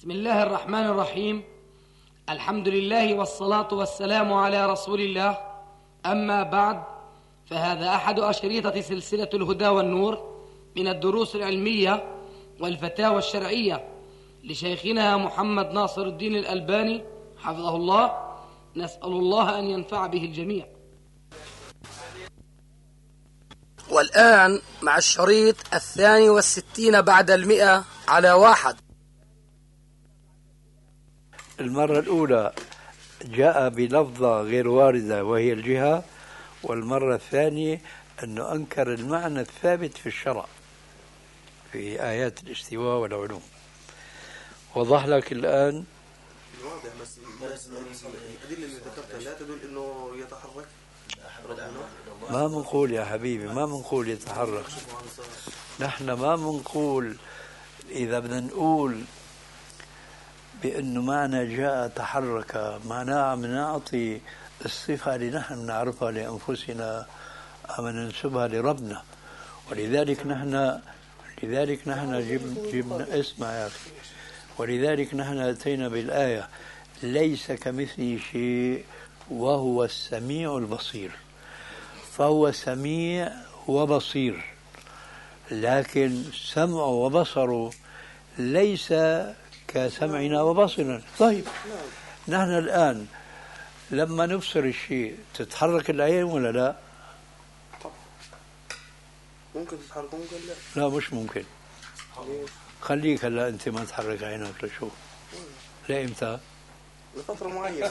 بسم الله الرحمن الرحيم. الحمد لله والصلاة والسلام على رسول الله. أما بعد، فهذا أحد أشريطة سلسلة الهدى والنور من الدروس العلمية والفتاوى الشرعية لشيخنا محمد ناصر الدين الألباني حفظه الله. نسأل الله أن ينفع به الجميع. والآن مع الشريط 62 بعد 100 على 1. المرة الأولى جاء بلفظة غير واردة وهي الجهة، والمرة الثانية أنه أنكر المعنى الثابت في الشرع في آيات الاستواء والعلوم. وضح لك الآن؟ واضح، بس الأدلة اللي ذكرتها لا تدل أنه يتحرك. ما بنقول يا حبيبي، ما بنقول يتحرك. نحن ما بنقول، إذا بدنا نقول بأنه معنى جاء تحرك معناه عم نعطي الصفة اللي نحن نعرفها لأنفسنا أم ننسبها لربنا. ولذلك نحن جبنا اسمع يا أخي، ولذلك نحن أتينا بالآية ليس كمثله شيء وهو السميع البصير. فهو سميع وبصير، لكن سمعه وبصره ليس كسمعنا وبصرنا. طيب، نحن الآن لما نبصر الشيء تتحرك العين ولا لا؟ طبعا ممكن تتحرك ممكن لا. لا مش ممكن. خليك هلا أنت ما تحرك عينك لشوف لإمتى؟ لفترة معينة.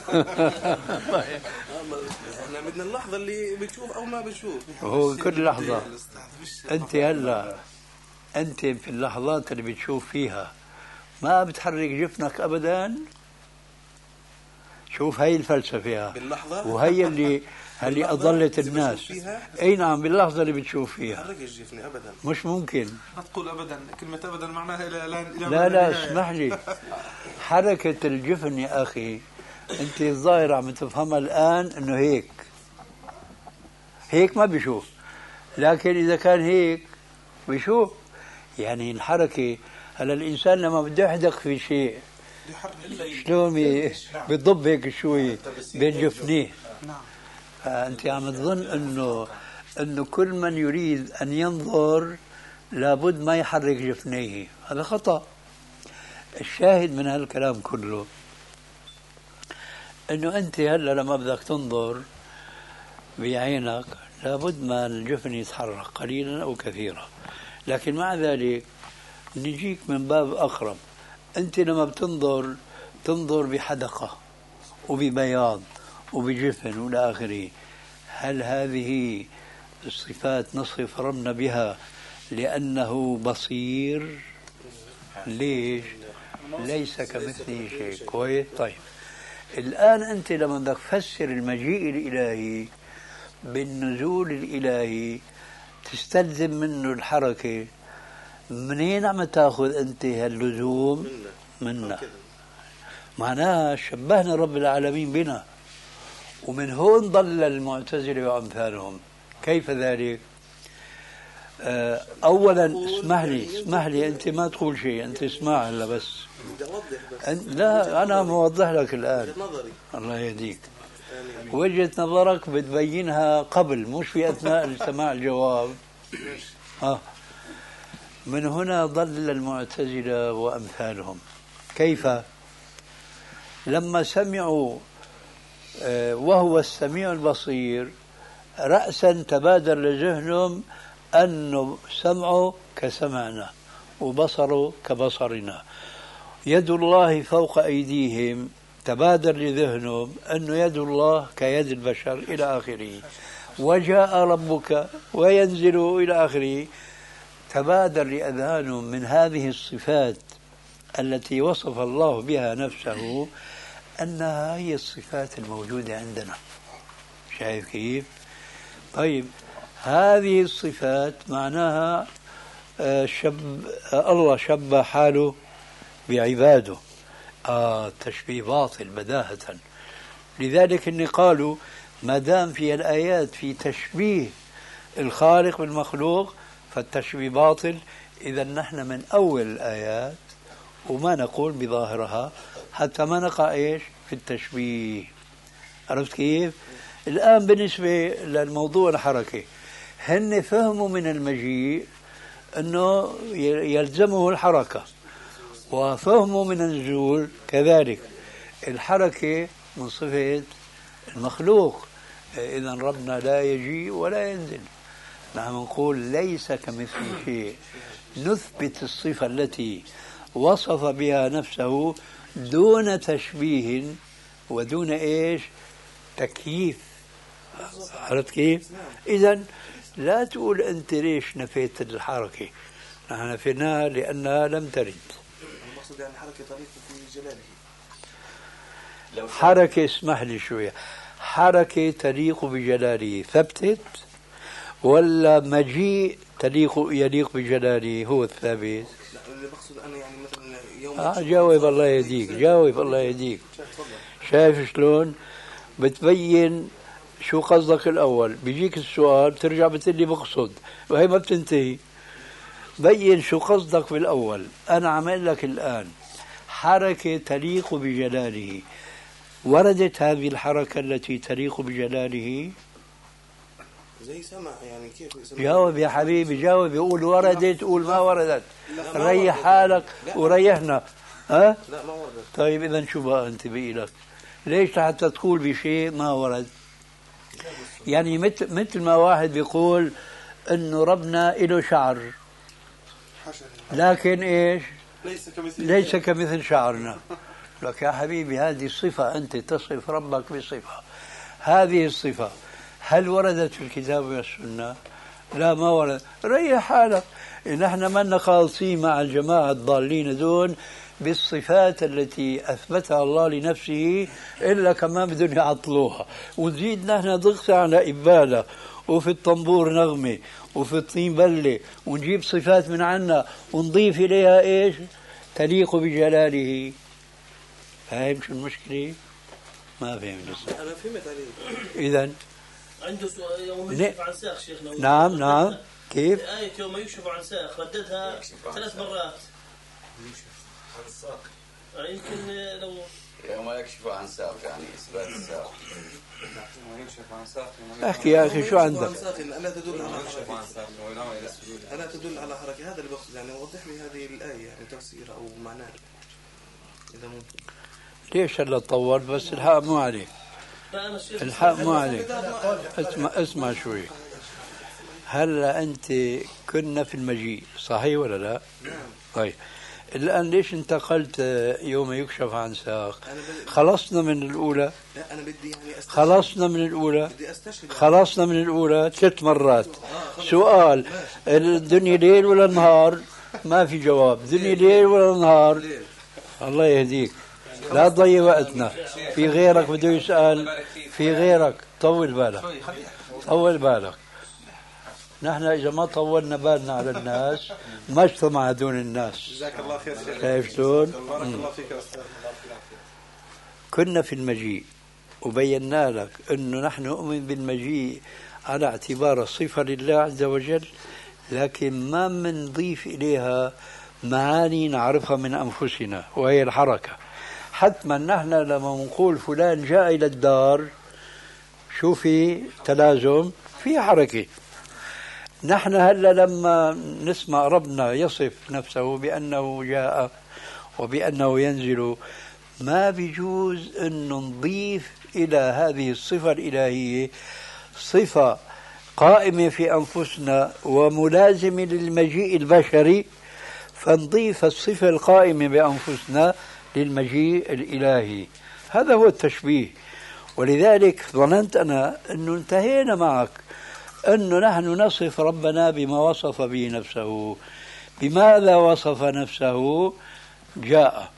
احنا بدنا اللحظة اللي بتشوف أو ما بتشوف. هو كل لحظة. أنت هلا أنت في اللحظات اللي بتشوف فيها ما بتحرك جفنك أبدا. شوف هاي الفلسفة باللحظة، وهي اللي أضلت الناس. أي نعم، باللحظة اللي بتشوف فيها حرك الجفن أبدا. مش ممكن. لا تقول أبدا، كلمة أبدا معناها لا اسمح لي. حركة الجفن يا أخي أنت الظاهر عم تفهمها الآن أنه هيك ما بيشوف، لكن إذا كان هيك بيشوف. يعني الحركة هلا الإنسان لما بده يحدق في شيء شلون بيضب هيك شوي بين جفنيه. فأنت عم تظن أنه كل من يريد أن ينظر لابد ما يحرك جفنيه. هذا خطأ. الشاهد من هالكلام كله أنه أنت هلا لما بدك تنظر بعينك لابد ما الجفن يتحرك قليلا أو كثيرا، لكن مع ذلك نجيك من باب أقرب. أنت لما تنظر بحدقة وببياض وبجفن وإلى آخره. هل هذه الصفات نصف ربنا بها لأنه بصير؟ ليش؟ ليس كمثله شيء. كويس. طيب، الآن أنت لما بدك تفسر المجيء الإلهي بالنزول الإلهي تستلزم منه الحركة. منين عم تاخذ أنت هاللزوم؟ منا. معناها شبهنا رب العالمين بنا، ومن هون ضل المعتزلة وأمثالهم. كيف ذلك؟ أولا اسمح لي أنت ما تقول شيء، أنت اسمع هلا بس. لا أنا موضح لك الآن. الله يهديك. وجهة نظرك بتبينها قبل، مش في أثناء سماع الجواب. من هنا ضل المعتزلة وأمثالهم. كيف؟ لما سمعوا وهو السميع البصير رأسا تبادر لذهنهم أنه سمعه كسمعنا وبصره كبصرنا. يد الله فوق أيديهم تبادر لذهنهم أنه يد الله كيد البشر إلى آخره. وجاء ربك وينزل إلى آخره. تبادر لأذهانهم من هذه الصفات التي وصف الله بها نفسه أنها هي الصفات الموجودة عندنا. شايف كيف؟ طيب، هذه الصفات معناها الله شبه حاله بعباده. تشبيه باطل بداهة. لذلك إن قالوا ما دام في الآيات في تشبيه الخالق بالمخلوق فالتشبيه باطل. إذا نحن من أول الآيات وما نقول بظاهرها حتى ما نقع إيش في التشبيه. عرفت كيف؟ الآن بالنسبة للموضوع الحركة، هن فهموا من المجيء أنه يلزمه الحركة، وفهموا من النزول كذلك الحركة من صفة المخلوق. إذن ربنا لا يجيء ولا ينزل. نحن نقول ليس كمثل شيء، نثبت الصفة التي وصف بها نفسه دون تشبيه ودون إيش تكييف. عرفت كيف؟ إذن لا تقول أنت ليش نفيت الحركة، نحن نفيناها لأنها لم ترد. المقصود يعني حركة طريقة في جلاله. حركة اسمح لي شوية، حركة تليق بجلاله ثبتت ولا مجيء يليق بجلاله هو الثابت؟ لا اللي بقصد أنا يعني مثلا يوم جاوب الله يهديك، جاوب الله يهديك. شايف شلون بتبين شو قصدك؟ الأول بيجيك السؤال بترجع بتقلي بقصد وهي ما بتنتهي. بين شو قصدك بالأول. أنا عمل لك الآن حركة تليق بجلاله، وردت هذه الحركة التي تليق بجلاله؟ زي سمع يعني كيف سمع؟ جاوب يا حبيبي، جاوب. يقول وردت، قول ما وردت. ريح حالك وريحنا. ها؟ لا ما وردت. طيب إذا شو بقى أنت بقي لك؟ ليش حتى تقول بشيء ما ورد؟ يعني مثل ما واحد بيقول إنه ربنا له شعر لكن إيش؟ ليس كمثل شعرنا. لك يا حبيبي هذه الصفة، أنت تصف ربك بصفة، هذه الصفة هل وردت في الكتاب والسنة؟ لا ما ورد. ريح حالك. نحن ما خالصين مع الجماعة الضالين دون بالصفات التي أثبتها الله لنفسه، إلا كمان بدهم يعطلوها ونزيد نحن ضغط على إبالة وفي الطنبور نغمة وفي الطين بلة ونجيب صفات من عنا ونضيف إليها إيش تليق بجلاله. فاهم شو المشكلة؟ ما فهم لسه. أنا فهمت عليه. إذن عنده سؤال يوم يكشف عن ساق شيخنا. نعم كيف؟ آية يوم يكشف عن ساق رددها 3 مرات. عن الساق يمكن لو يوم يكشف عن ساق يعني إثبات الساق. يوم يكشف عن ساق احكي يا أخي شو عندك؟ ألا تدل على حركة. ألا تدل على حركة. هذا اللي بقصد يعني وضح لي هذه الآية يعني تفسيرها أو معناها إذا ممكن. ليش هلا طول؟ بس الحق مو عليك، الحق مو عليك. اسمع شوي. هلا أنت كنا في المجيء صحيح ولا لا؟ طيب الآن ليش انتقلت يوم يكشف عن ساق؟ خلصنا من الأولى. لا أنا بدي يعني خلصنا من الأولى. بدي أستشهد. خلصنا من الأولى 3 مرات. سؤال الدنيا ليل ولا نهار؟ ما في جواب. دنيا ليل ولا نهار؟ الله يهديك، لا تضيع وقتنا. في غيرك بده يسأل، في غيرك. طول بالك، طول بالك. نحن إذا ما طولنا بالنا على الناس ما اجتمع دون الناس. جزاك الله خير شيخ. شايف شلون؟ بارك الله فيك يا أستاذ. كنا في المجيء وبينا لك أنه نحن نؤمن بالمجيء على اعتبار صفة لله عز وجل، لكن ما منضيف إليها معاني نعرفها من أنفسنا وهي الحركة. حتما نحن لما نقول فلان جاء إلى الدار شو في تلازم؟ في حركة. نحن هلا لما نسمع ربنا يصف نفسه بأنه جاء وبأنه ينزل، ما بيجوز أن نضيف إلى هذه الصفة الإلهية صفة قائمة في أنفسنا وملازمة للمجيء البشري، فنضيف الصفة القائمة بأنفسنا للمجيء الإلهي. هذا هو التشبيه. ولذلك ظننت أنا أنه انتهينا معك، أنه نحن نصف ربنا بما وصف به نفسه. بماذا وصف نفسه؟ جاء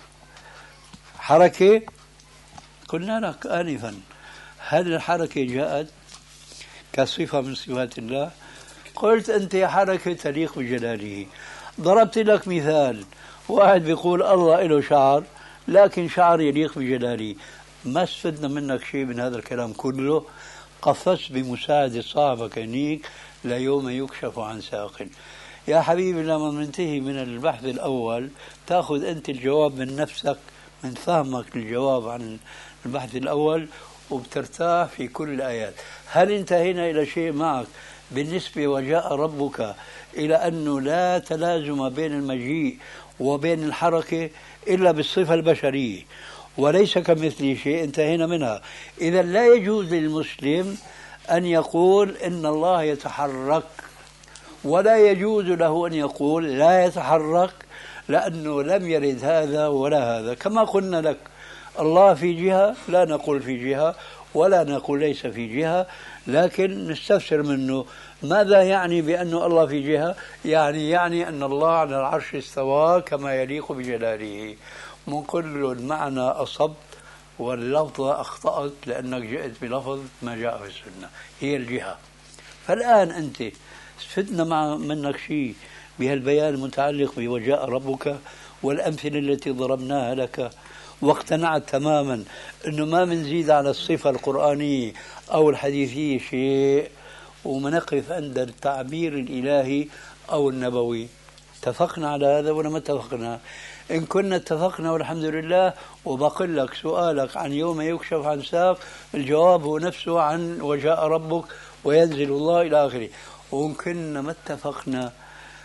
حركة. قلنا لك آنفا هل الحركة جاءت كصفة من صفات الله؟ قلت أنت حركة تليق بجلاله. ضربت لك مثال، واحد بيقول الله له شعر لكن شعر يليق بجلاله. ما استفدنا منك شيء من هذا الكلام كله. قفزت بمساعدة صاحبك هنيك ليوم يكشف عن ساق. يا حبيبي لما ننتهي من البحث الأول تأخذ أنت الجواب من نفسك، من فهمك للجواب عن البحث الأول، وبترتاح في كل الآيات. هل انتهينا إلى شيء معك بالنسبة وجاء ربك إلى أنه لا تلازم بين المجيء وبين الحركة إلا بالصفة البشرية وليس كمثله شيء؟ انتهينا منها. إذا لا يجوز للمسلم أن يقول إن الله يتحرك، ولا يجوز له أن يقول لا يتحرك، لأنه لم يرد هذا ولا هذا. كما قلنا لك الله في جهة لا نقول في جهة ولا نقول ليس في جهة، لكن نستفسر منه ماذا يعني بأنه الله في جهة؟ يعني أن الله على العرش استوى كما يليق بجلاله. نقول له المعنى أصبت واللفظة أخطأت لأنك جئت بلفظ ما جاء في السنة، هي الجهة. فالآن أنت استفدنا منك شيء بهالبيان المتعلق بوجاء ربك والأمثلة التي ضربناها لك، واقتنعت تماما أنه ما منزيد على الصفة القرآنية أو الحديثية شيء، ومنقف عند التعبير الإلهي أو النبوي. اتفقنا على هذا ولا ما اتفقنا؟ إن كنا اتفقنا والحمد لله. وبقول لك سؤالك عن يوم يكشف عن ساق، الجواب هو نفسه عن وجاء ربك وينزل الله إلى آخره. وإن كنا ما اتفقنا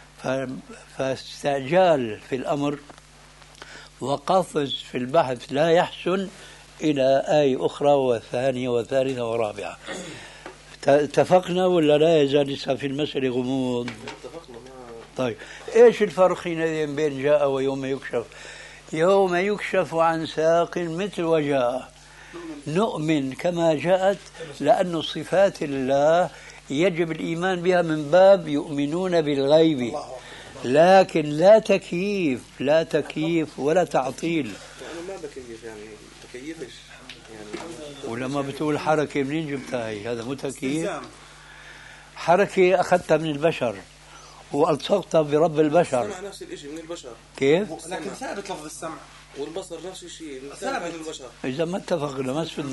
فاستعجال في الأمر وقفز في البحث لا يحسن إلى آية أخرى وثانية وثالثة ورابعة. اتفقنا ولا لا يزال لسه في المسألة غموض؟ اتفقنا. طيب ايش الفرق حينئذ بين جاء ويوم يكشف؟ يوم يكشف عن ساق مثل وجاء نؤمن كما جاءت، لأن صفات الله يجب الإيمان بها من باب يؤمنون بالغيب، لكن لا تكييف ولا تعطيل. أنا ما بكيف، يعني بكيفش يعني. ولما بتقول حركة منين جبتها هي؟ هذا مو تكييف. حركة أخذتها من البشر وألصقتها برب البشر. السمع نفس الشيء من البشر. كيف؟ لكن ثابت لفظ السمع والبصر نفس الشيء ثابت من البشر. إذا ما اتفقنا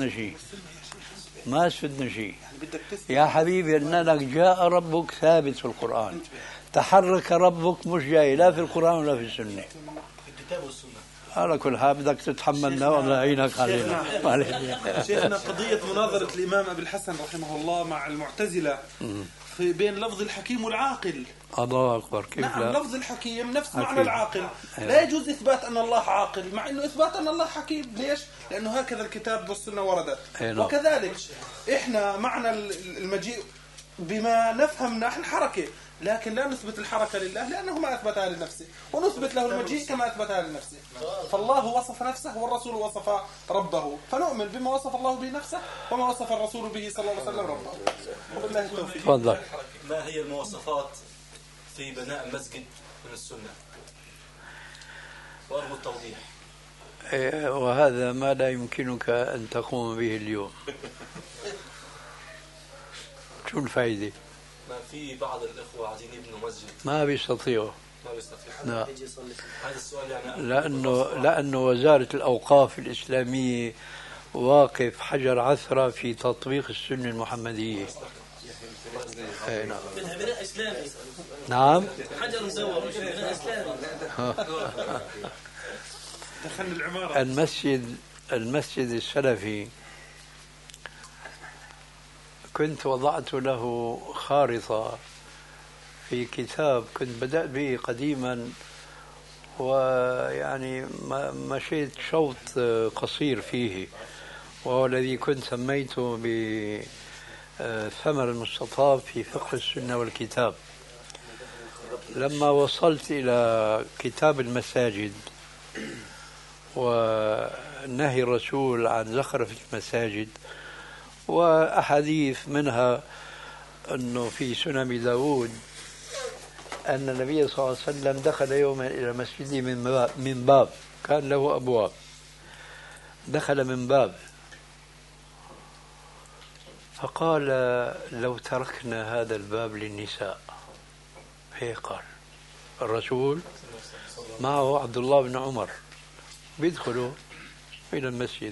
ما استفدنا شيء. يا حبيبي قلنا لك جاء ربك ثابت في القرآن، تحرك ربك مش جاي لا في القرآن ولا في السنة. الكتاب والسنة. على كل حال بدك تتحملنا والله يعينك علينا. شيخنا قضية مناظرة الإمام أبي الحسن رحمه الله مع المعتزلة في بين لفظ الحكيم والعاقل. الله أكبر. كيف نعم لا؟ لفظ الحكيم نفس معنى العاقل. لا يجوز إثبات أن الله عاقل مع أنه إثبات أن الله حكيم. ليش؟ لأنه هكذا الكتاب والسنة وردت. وكذلك إحنا معنى المجيء بما نفهم نحن حركة، لكن لا نثبت الحركة لله لأنه ما أثبتها لنفسه، ونثبت له المجيء كما أثبتها لنفسه. فالله وصف نفسه والرسول وصف ربه، فنؤمن بما وصف الله به نفسه وما وصف الرسول به صلى الله عليه وسلم ربه. وبالله التوفيق. تفضل. ما هي المواصفات في بناء المسجد من السنة؟ وأرجو التوضيح. وهذا ما لا يمكنك أن تقوم به اليوم. شو الفائدة؟ ما في بعض الإخوة عايزين يبنوا مسجد ما بيستطيعوا. لا. هذا السؤال يعني لأنه وزارة الأوقاف الإسلامية واقف حجر عثرة في تطبيق السنة المحمدية. نعم. منها بناء إسلامي. نعم. حجر مزور مش بناء إسلامي. دخلنا العمارة. المسجد السلفي كنت وضعت له خارطة في كتاب كنت بدأت به قديما، ويعني مشيت شوط قصير فيه، وهو الذي كنت سميته بثمر المستطاب في فقه السنة والكتاب. لما وصلت إلى كتاب المساجد ونهي الرسول عن زخرفة المساجد وأحاديث منها أنه في سنن داود أن النبي صلى الله عليه وسلم دخل يوما إلى مسجده من باب كان له أبواب، دخل من باب فقال لو تركنا هذا الباب للنساء. هيك قال الرسول، معه عبد الله بن عمر بيدخلوا إلى المسجد،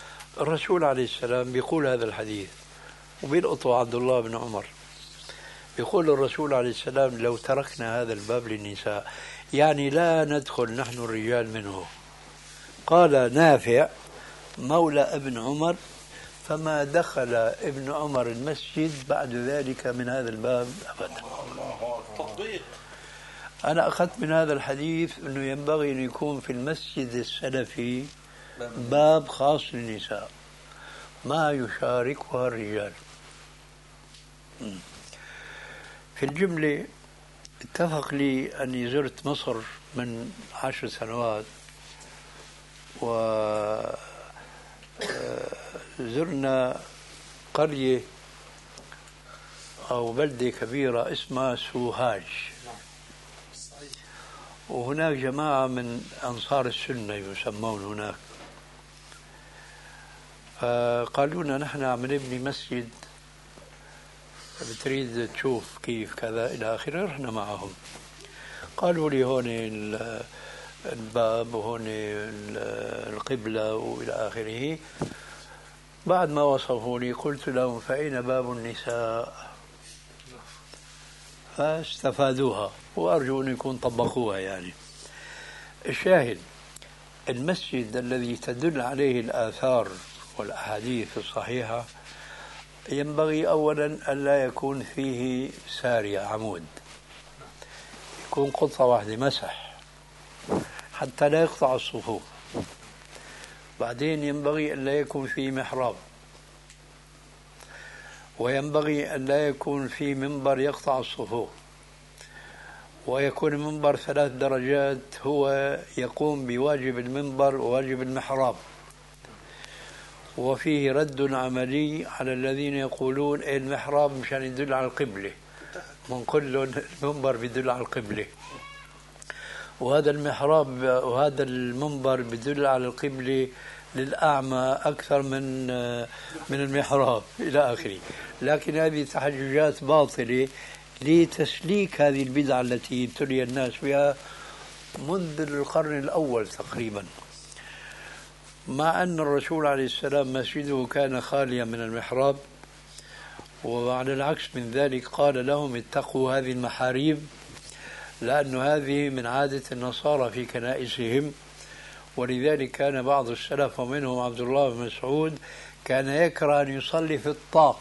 الرسول عليه السلام بيقول هذا الحديث وبيلقطوا عبد الله بن عمر، يقول الرسول عليه السلام لو تركنا هذا الباب للنساء يعني لا ندخل نحن الرجال منه. قال نافع مولى ابن عمر فما دخل ابن عمر المسجد بعد ذلك من هذا الباب أبدا. تطبيق. أنا أخذت من هذا الحديث أنه ينبغي أن يكون في المسجد السلفي باب خاص للنساء ما يشاركها الرجال. في الجملة اتفق لي أني زرت مصر من 10 سنوات وزرنا قرية أو بلدة كبيرة اسمها سوهاج، وهناك جماعة من أنصار السنة يسمون هناك. قالوا لنا نحن عم نبني مسجد بتريد تشوف كيف كذا إلى آخره. رحنا معهم قالوا لي هون الباب وهون القبلة وإلى آخره. بعد ما وصفوا لي قلت لهم فأين باب النساء؟ فاستفادوها وأرجو أن يكون طبقوها. يعني الشاهد المسجد الذي تدل عليه الآثار والأحاديث الصحيحة ينبغي أولا أن لا يكون فيه سارية عمود، يكون قطعة واحدة مسح حتى لا يقطع الصفوف. بعدين ينبغي أن لا يكون فيه محراب، وينبغي أن لا يكون فيه منبر يقطع الصفوف، ويكون المنبر 3 درجات هو يقوم بواجب المنبر وواجب المحراب. وفيه رد عملي على الذين يقولون المحراب مشان يدل على القبلة، بنقول لهم المنبر بيدل على القبلة، وهذا المحراب وهذا المنبر بيدل على القبلة للأعمى أكثر من المحراب إلى آخره. لكن هذه تحججات باطلة لتسليك هذه البدعة التي ابتلي الناس بها منذ القرن الأول تقريبا، مع أن الرسول عليه السلام مسجده كان خاليا من المحراب. وعلى العكس من ذلك قال لهم اتقوا هذه المحاريب، لأن هذه من عادة النصارى في كنائسهم. ولذلك كان بعض السلف ومنهم عبد الله بن مسعود كان يكره أن يصلي في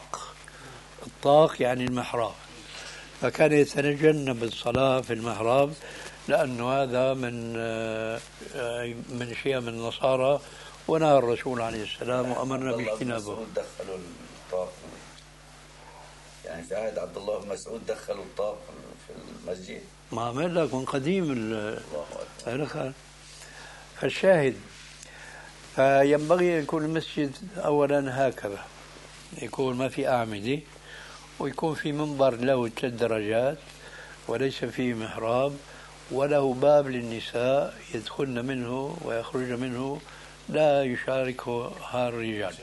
الطاق يعني المحراب، فكان يتجنب الصلاة في المحراب لأنه هذا من شيء من النصارى، ونهى الرسول عليه السلام وأمرنا باجتنابه. دخلوا الطاق يعني في عهد عبد الله بن مسعود دخلوا الطاق في المسجد، ما عمل لك من قديم فالشاهد فينبغي أن يكون المسجد أولا هكذا، يكون ما في أعمدة، ويكون في منبر له 3 درجات وليس فيه محراب، وله باب للنساء يدخلن منه ويخرجن منه لا يشاركها الرجال.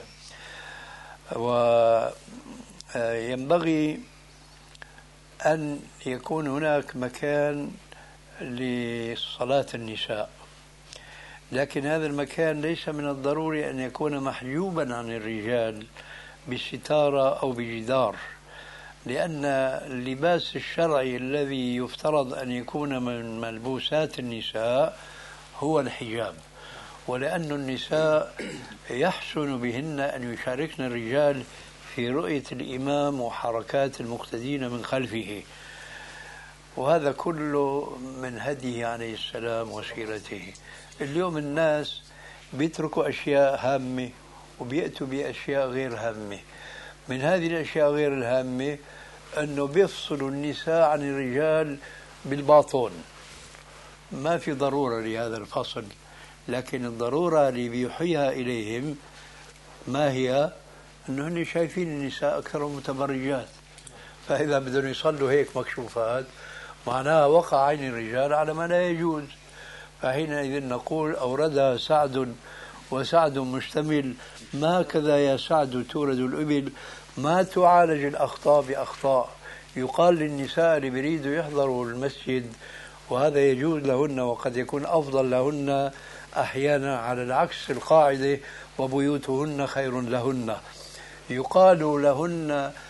وينبغي أن يكون هناك مكان لصلاة النساء، لكن هذا المكان ليس من الضروري أن يكون محجوبا عن الرجال بستارة أو بجدار، لأن اللباس الشرعي الذي يفترض أن يكون من ملبوسات النساء هو الحجاب، ولأن النساء يحسن بهن أن يشاركن الرجال في رؤية الإمام وحركات المقتدين من خلفه، وهذا كله من هديه عليه السلام وسيرته. اليوم الناس بيتركوا أشياء هامة وبيأتوا بأشياء غير هامة. من هذه الأشياء غير الهامة أنه بيفصلوا النساء عن الرجال بالباطون. ما في ضرورة لهذا الفصل، لكن الضرورة اللي بيوحيها إليهم ما هي؟ أنه شايفين النساء أكثر متبرجات، فإذا بدهم يصلوا هيك مكشوفات معناها وقع عين الرجال على ما لا يجوز. فحينئذ نقول أوردها سعد وسعد مشتمل، ما كذا يا سعد تورد الإبل، ما تعالج الأخطاء بأخطاء. يقال للنساء اللي بيريدوا يحضروا المسجد وهذا يجوز لهن وقد يكون أفضل لهن أحيانا على العكس القاعدة وبيوتهن خير لهن، يقال لهن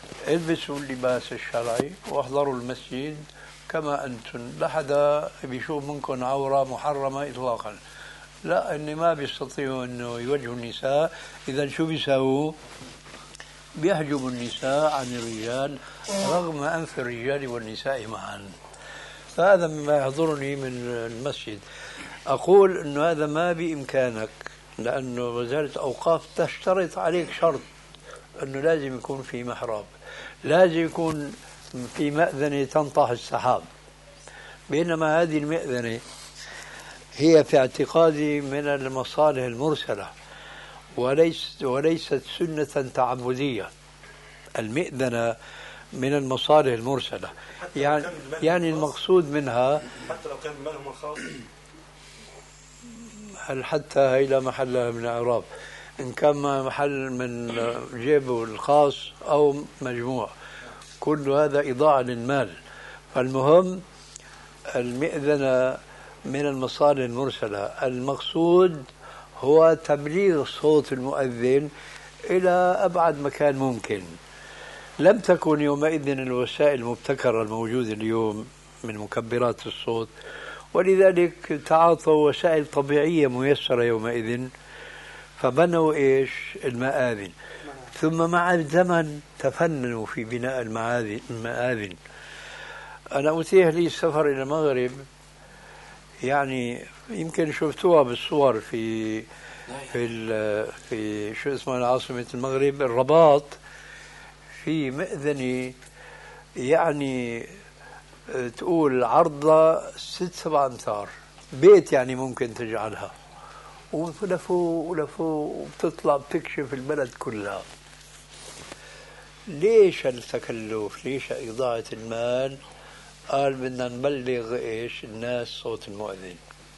البسوا اللباس الشرعي واحضروا المسجد كما أنتم، لا حدا بيشوف منكم عورة محرمة إطلاقا. لا، إني ما بيستطيعوا إنه يوجهوا النساء، إذا شو بيساووا؟ بيحجبوا النساء عن الرجال رغم أنف الرجال والنساء معا. فهذا مما يحضرني من المسجد. أقول إنه هذا ما بإمكانك، لأنه وزارة الأوقاف تشترط عليك شرط أنه لازم يكون في محراب، لازم يكون في مأذنة تنطح السحاب، بينما هذه المأذنة هي في اعتقادي من المصالح المرسلة وليست سنة تعبدية. المئذنة من المصالح المرسلة، يعني المقصود منها حتى لو كان بمالهم الخاص، هل حتى هي لا محلها من الإعراب، إن كان محل من جيبه الخاص أو مجموع، كل هذا إضاعة للمال. فالمهم المئذنة من المصالح المرسلة، المقصود هو تبليغ صوت المؤذن إلى أبعد مكان ممكن. لم تكن يومئذ الوسائل المبتكرة الموجودة اليوم من مكبرات الصوت، ولذلك تعاطوا وسائل طبيعية ميسرة يومئذ، فبنوا إيش؟ المآذن. ثم مع الزمن تفننوا في بناء المآذن. أنا أتيح لي السفر إلى المغرب، يعني يمكن شفتوها بالصور في شو اسمها عاصمة المغرب، الرباط، في مأذنة يعني تقول عرضها 6-7 أمتار، بيت يعني ممكن تجعلها، ولفوا وبتطلع بتكشف البلد كلها. ليش التكلف؟ ليش إضاعة المال؟ قال بدنا نبلغ إيش الناس صوت المؤذن.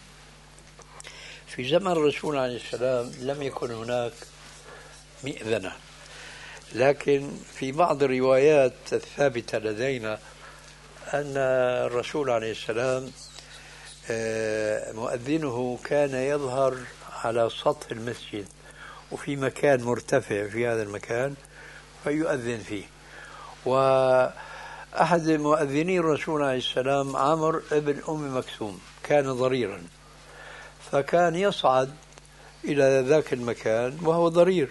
في زمن الرسول عليه السلام لم يكن هناك مئذنة، لكن في بعض الروايات الثابتة لدينا أن الرسول عليه السلام مؤذنه كان يظهر على سطح المسجد وفي مكان مرتفع في هذا المكان فيؤذن فيه. وأحد مؤذني الرسول عليه السلام عمرو ابن أم مكتوم كان ضريرا، فكان يصعد إلى ذاك المكان وهو ضرير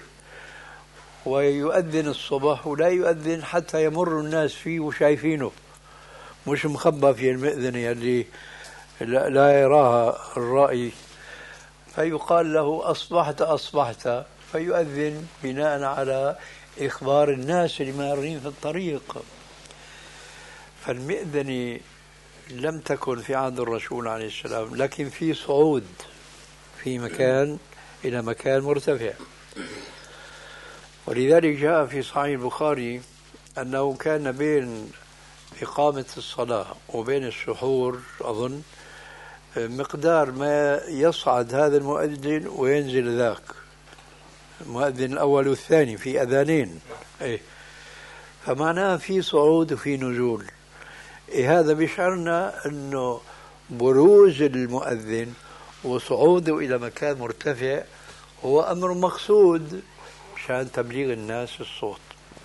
ويؤذن الصبح، ولا يؤذن حتى يمر الناس فيه وشايفينه، مش مخبى في المئذنة اللي لا يراها الرائي. فيقال له أصبحت، فيؤذن بناء على إخبار الناس اللي مارين في الطريق. فالمئذنة لم تكن في عهد الرسول عليه السلام، لكن في صعود في مكان إلى مكان مرتفع. ولذلك جاء في صحيح البخاري أنه كان بين إقامة الصلاة وبين السحور أظن مقدار ما يصعد هذا المؤذن وينزل ذاك، المؤذن الأول والثاني في أذانين، فمعناه في صعود وفي نزول. هذا بيشعرنا أنه بروز المؤذن وصعوده إلى مكان مرتفع هو أمر مقصود مشان تبليغ الناس الصوت.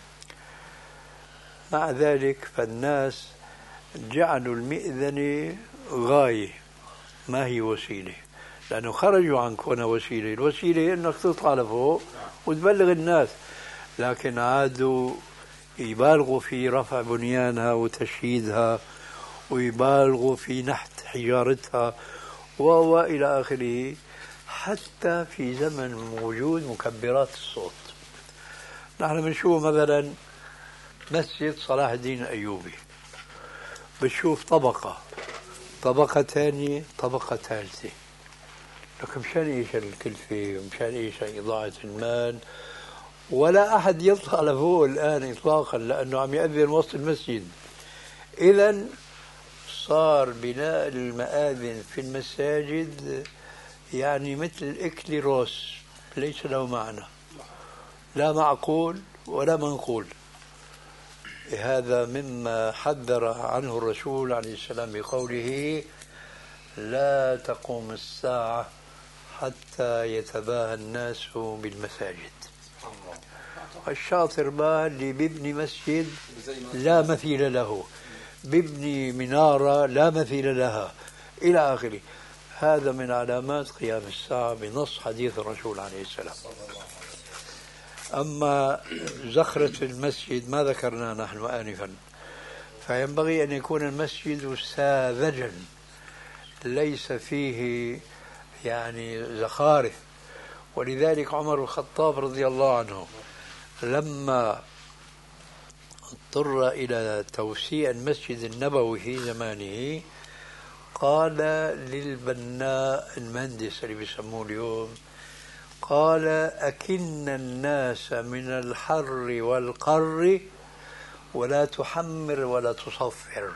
مع ذلك فالناس جعلوا المئذنة غاية ما هي وسيلة، لأنه خرجوا عن كونها وسيلة. الوسيلة أنك تطلع لفوق وتبلغ الناس، لكن عادوا يبالغوا في رفع بنيانها وتشييدها، ويبالغوا في نحت حجارتها وإلى آخره، حتى في زمن وجود مكبرات الصوت. نحن بنشوف مثلا مسجد صلاح الدين الأيوبي، بنشوف طبقة ثانية، طبقة ثالثة، لكن مشان إيش الكلفة ومشان إيش إضاعة المال؟ ولا أحد يطلع لفوق الآن إطلاقا، لأنه عم يأذن وسط المسجد. إذن صار بناء المآذن في المساجد يعني مثل إكليروس، ليس له معنى، لا معقول ولا منقول. هذا مما حذر عنه الرسول عليه السلام بقوله لا تقوم الساعة حتى يتباهى الناس بالمساجد. الشاطر ما اللي بيبني مسجد لا مثيل له، بيبني منارة لا مثيل لها إلى آخره. هذا من علامات قيام الساعة بنص حديث الرسول عليه السلام. أما زخرة المسجد ما ذكرنا نحن آنفا، فينبغي أن يكون المسجد ساذجا ليس فيه يعني زخارف. ولذلك عمر الخطاب رضي الله عنه لما اضطر إلى توسيع المسجد النبوي في زمانه قال للبناء المهندس اللي بيسموه اليوم، قال أكن الناس من الحر والقر ولا تحمر ولا تصفر.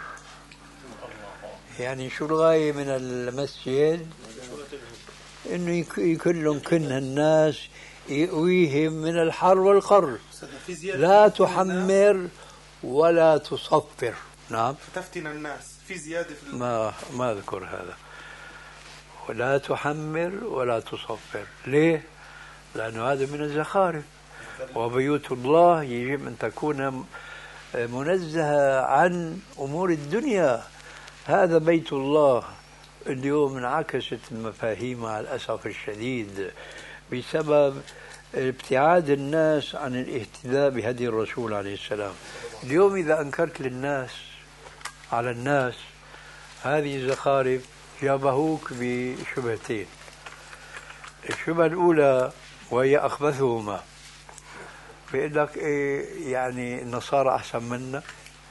يعني شو الغاية من المسجد؟ إنه يكون كن الناس يقويهم من الحر والقر، لا تحمر ولا تصفر. نعم، فتفتن الناس في زيادة في ما أذكر هذا. ولا تحمر ولا تصفر. ليه؟ لأنه هذا من الزخارف، وبيوت الله يجب أن تكون منزهة عن أمور الدنيا. هذا بيت الله. اليوم انعكست المفاهيم مع الأسف الشديد بسبب ابتعاد الناس عن الاهتداء بهدي الرسول عليه السلام. اليوم إذا أنكرت للناس على الناس هذه الزخارف جابهوك بشبهتين. الشبهة الأولى وهي أخبثهما، بيقول لك إيه يعني النصارى أحسن منا؟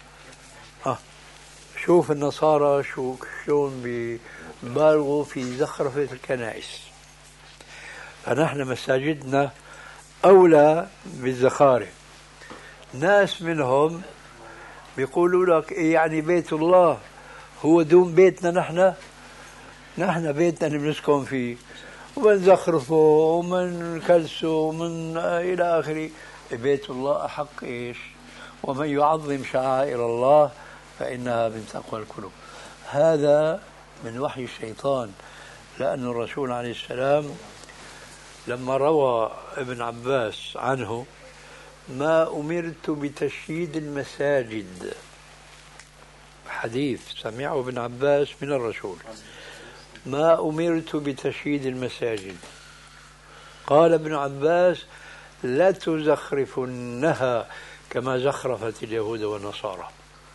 شوف النصارى شلون بيبالغوا في زخرفة الكنائس، فنحن مساجدنا أولى بالزخارف. ناس منهم بيقولوا لك إيه يعني بيت الله هو دون بيتنا؟ نحن بيتنا اللي بنسكن فيه وبنزخرفه ومنكلسه ومن إلى آخره. بيت الله أحق إيش؟ ومن يعظم شعائر الله فإنها من تقوى القلوب. هذا من وحي الشيطان، لأن الرسول عليه السلام لما روى ابن عباس عنه ما أمرت بتشييد المساجد، حديث سمعه ابن عباس من الرسول، ما أمرت بتشييد المساجد. قال ابن عباس لا تزخرفنها كما زخرفت اليهود والنصارى.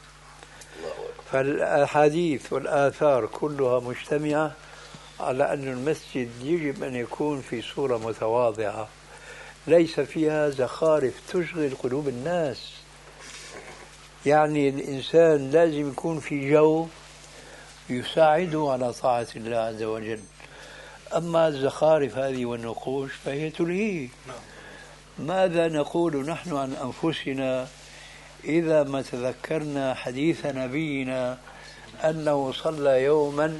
فالأحاديث والآثار كلها مجتمعة على أن المسجد يجب أن يكون في صورة متواضعة ليس فيها زخارف تشغل قلوب الناس. يعني الإنسان لازم يكون في جو يساعده على طاعة الله عز وجل. أما الزخارف هذه والنقوش فهي تلهيه. ماذا نقول نحن عن أنفسنا إذا ما تذكرنا حديث نبينا أنه صلى يوما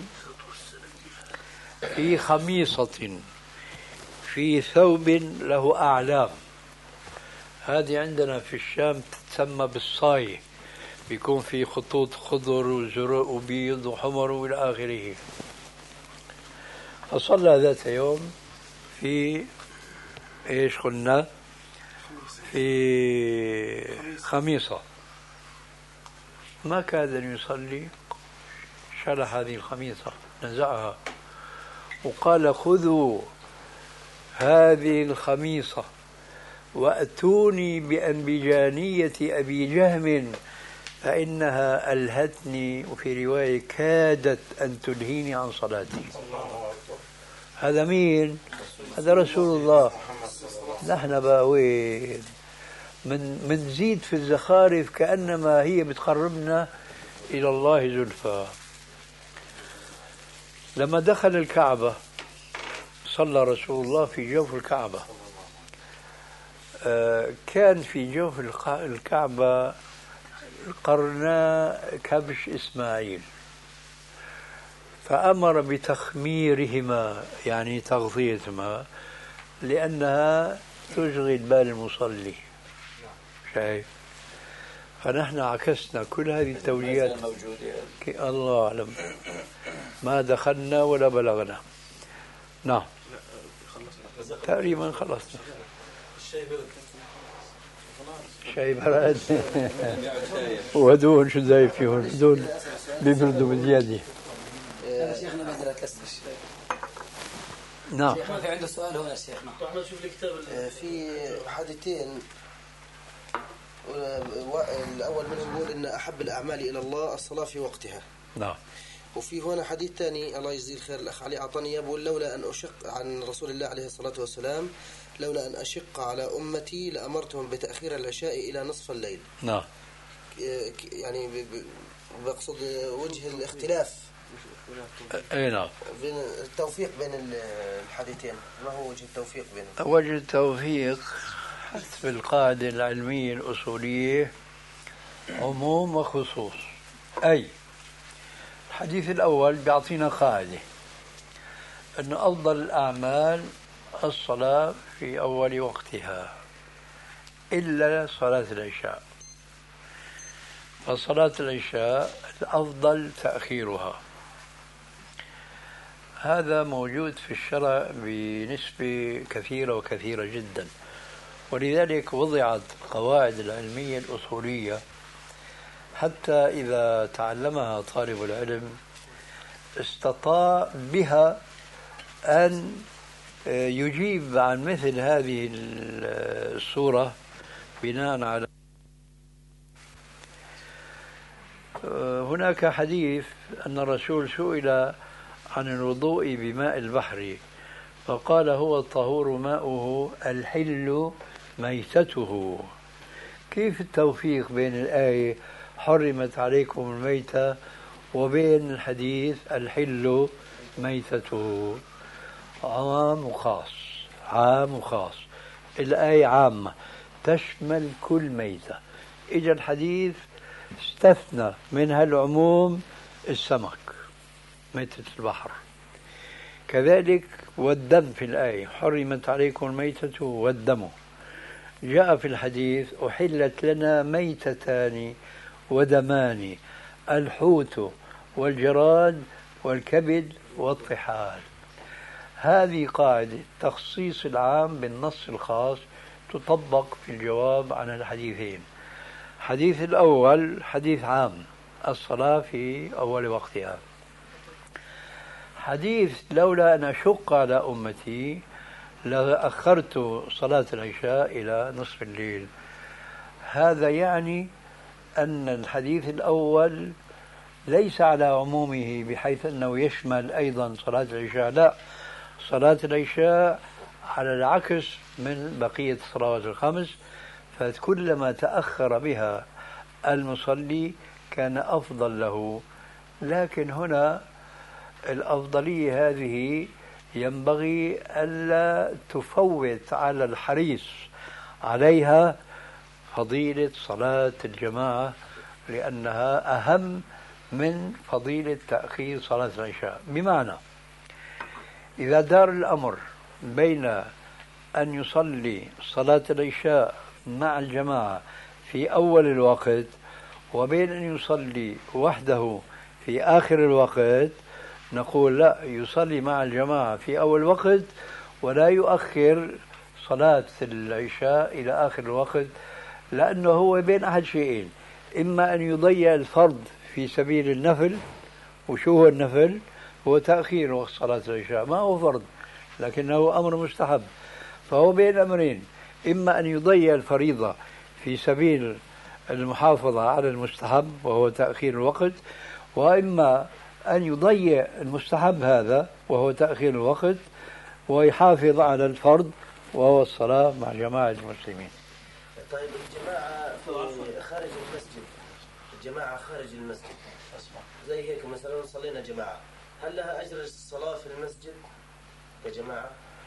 في خميصة في ثوب له أعلام؟ هذه عندنا في الشام تسمى بالصاية، بيكون في خطوط خضر وزرق وبيض وحمر وإلى آخره. فصلى ذات يوم في إيش قلنا؟ في خميصة. ما كاد أن يصلي شرح هذه الخميصة، نزعها وقال خذوا هذه الخميصة وأتوني بأنبجانية أبي جهم فإنها ألهتني، وفي رواية كادت أن تلهيني عن صلاتي. هذا مين؟ هذا رسول الله. نحن باوين من زيد في الزخارف كأنما هي بتقربنا إلى الله زلفى. لما دخل الكعبة صلى رسول الله في جوف الكعبة. كان في جوف الكعبة قرنا كبش إسماعيل، فأمر بتخميرهما يعني تغطيتهما لأنها تشغل بال المصلي. شايف؟ فنحن عكسنا كل هذه التوجيهات. الله أعلم، ما دخلنا ولا بلغنا. نعم تقريبا خلصنا. شاي براد وهدول شو زايد فيهم هدول بيبردوا بزيادة. شيخنا بدر أكسر. نعم. شيخنا في عنده سؤال هنا شيخنا. أحمد شوف الكتاب في حديثين، الأول منهم يقول إن أحب الأعمال إلى الله الصلاة في وقتها. نعم. وفي هنا حديث ثاني الله يجزيه الخير الأخ علي أعطاني يقول لولا أن أشق عن رسول الله عليه الصلاة والسلام لولا أن أشق على أمتي لأمرتهم بتأخير العشاء إلى نصف الليل. نعم. يعني بقصد وجه الاختلاف. اي نعم. بين التوفيق بين الحديثين، ما هو وجه التوفيق بينهم؟ وجه التوفيق حسب القاعدة العلمية الأصولية عموم وخصوص. أي الحديث الأول بيعطينا قاعدة أن أفضل الأعمال الصلاة في أول وقتها إلا صلاة العشاء، فصلاة العشاء الأفضل تأخيرها. هذا موجود في الشرع بنسبة كثيرة وكثيرة جدا، ولذلك وضعت القواعد العلمية الأصولية حتى إذا تعلمها طالب العلم استطاع بها أن يجيب عن مثل هذه الصورة بناء على هناك حديث أن الرسول سئل عن الوضوء بماء البحر فقال هو الطهور ماؤه الحل ميتته. كيف التوفيق بين الآية حرمت عليكم الميتة وبين الحديث الحل ميتته؟ عام وخاص، عام وخاص. الآية عامة تشمل كل ميتة، إجا الحديث استثنى من هالعموم السمك ميتة البحر. كذلك والدم في الآية حرمت عليكم الميتة والدم. جاء في الحديث أحلت لنا ميتتان ودمان الحوت والجراد والكبد والطحال. هذه قاعدة تخصيص العام بالنص الخاص تطبق في الجواب عن الحديثين. الحديث الأول حديث عام الصلاة في أول وقتها. حديث لولا أن أشق على أمتي لأخرت صلاة العشاء إلى نصف الليل. هذا يعني أن الحديث الأول ليس على عمومه بحيث أنه يشمل أيضا صلاة العشاء، لا، صلاة العشاء على العكس من بقية الصلوات الخمس، فكلما تأخر بها المصلي كان أفضل له. لكن هنا الأفضلية هذه ينبغي ألا تفوت على الحريص عليها فضيلة صلاة الجماعة، لأنها أهم من فضيلة تأخير صلاة العشاء. بمعنى إذا دار الأمر بين أن يصلي صلاة العشاء مع الجماعة في أول الوقت وبين أن يصلي وحده في آخر الوقت، نقول لا، يصلي مع الجماعة في أول وقت ولا يؤخر صلاة العشاء إلى آخر الوقت، لأنه هو بين أحد شيئين: إما أن يضيع الفرض في سبيل النفل، وشو هو النفل؟ هو تأخير وقت صلاة العشاء، ما هو فرض لكنه أمر مستحب، فهو بين أمرين: إما أن يضيع الفريضة في سبيل المحافظة على المستحب وهو تأخير الوقت، وإما أن يضيع المستحب هذا وهو تأخير الوقت ويحافظ على الفرض وهو الصلاة مع جماعة المسلمين. طيب الجماعة خارج المسجد، الجماعة خارج المسجد زي هيك مثلا صلينا جماعة، هل لها أجر الصلاة في المسجد كجماعة؟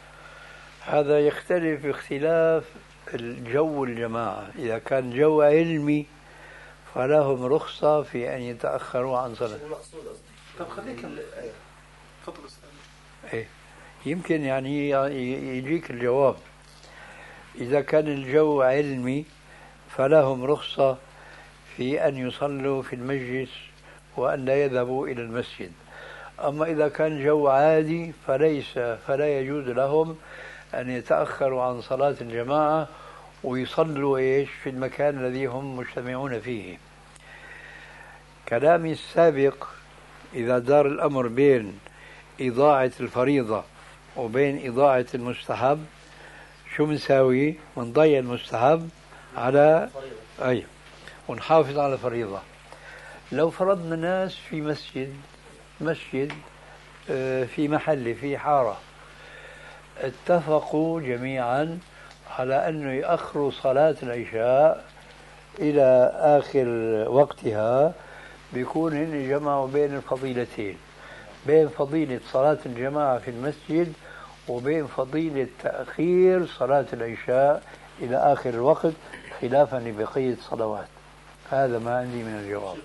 هذا يختلف باختلاف الجو الجماعة. إذا كان جو علمي فلهم رخصة في أن يتأخروا عن صلاة. المقصود أصدي. طب خليك تفضل إيه، يمكن يعني يجيك الجواب. إذا كان الجو علمي فلهم رخصة في أن يصلوا في المجلس وأن لا يذهبوا إلى المسجد. أما إذا كان جو عادي فلا يجوز لهم أن يتأخروا عن صلاة الجماعة ويصلوا إيش في المكان الذي هم مجتمعون فيه. كلامي السابق إذا دار الأمر بين إضاعة الفريضة وبين إضاعة المستحب، شو بنساوي؟ بنضيع المستحب على ونحافظ على الفريضة. لو فرضنا ناس في مسجد في محل في حارة اتفقوا جميعا على أنه يأخروا صلاة العشاء إلى آخر وقتها، بيكون هن جمعوا بين الفضيلتين، بين فضيلة صلاة الجماعة في المسجد وبين فضيلة تأخير صلاة العشاء إلى آخر الوقت خلافا لبقية الصلوات. هذا ما عندي من الجواب.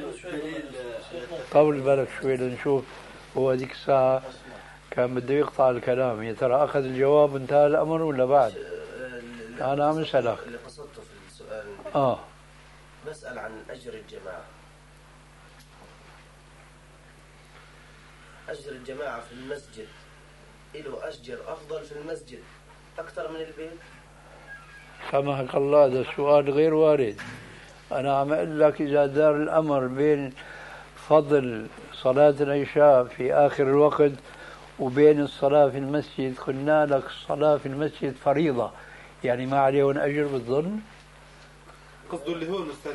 طول بالك شوي لنشوف. هو هذيك الساعة كان بده يقطع الكلام، يا ترى أخذ الجواب وانتهى الأمر ولا بعد؟ أنا عم أسألك. اللي قصدته في السؤال بسأل عن أجر الجماعة. أجر الجماعة في المسجد له أجر أفضل في المسجد أكثر من البيت؟ سامحك الله، هذا السؤال غير وارد. أنا عم أقول لك إذا دار الأمر بين فضل صلاة العشاء في آخر الوقت وبين الصلاة في المسجد، قلنا لك الصلاة في المسجد فريضة، يعني ما عليهم أجر بالظن؟ قصده اللي هو أستاذ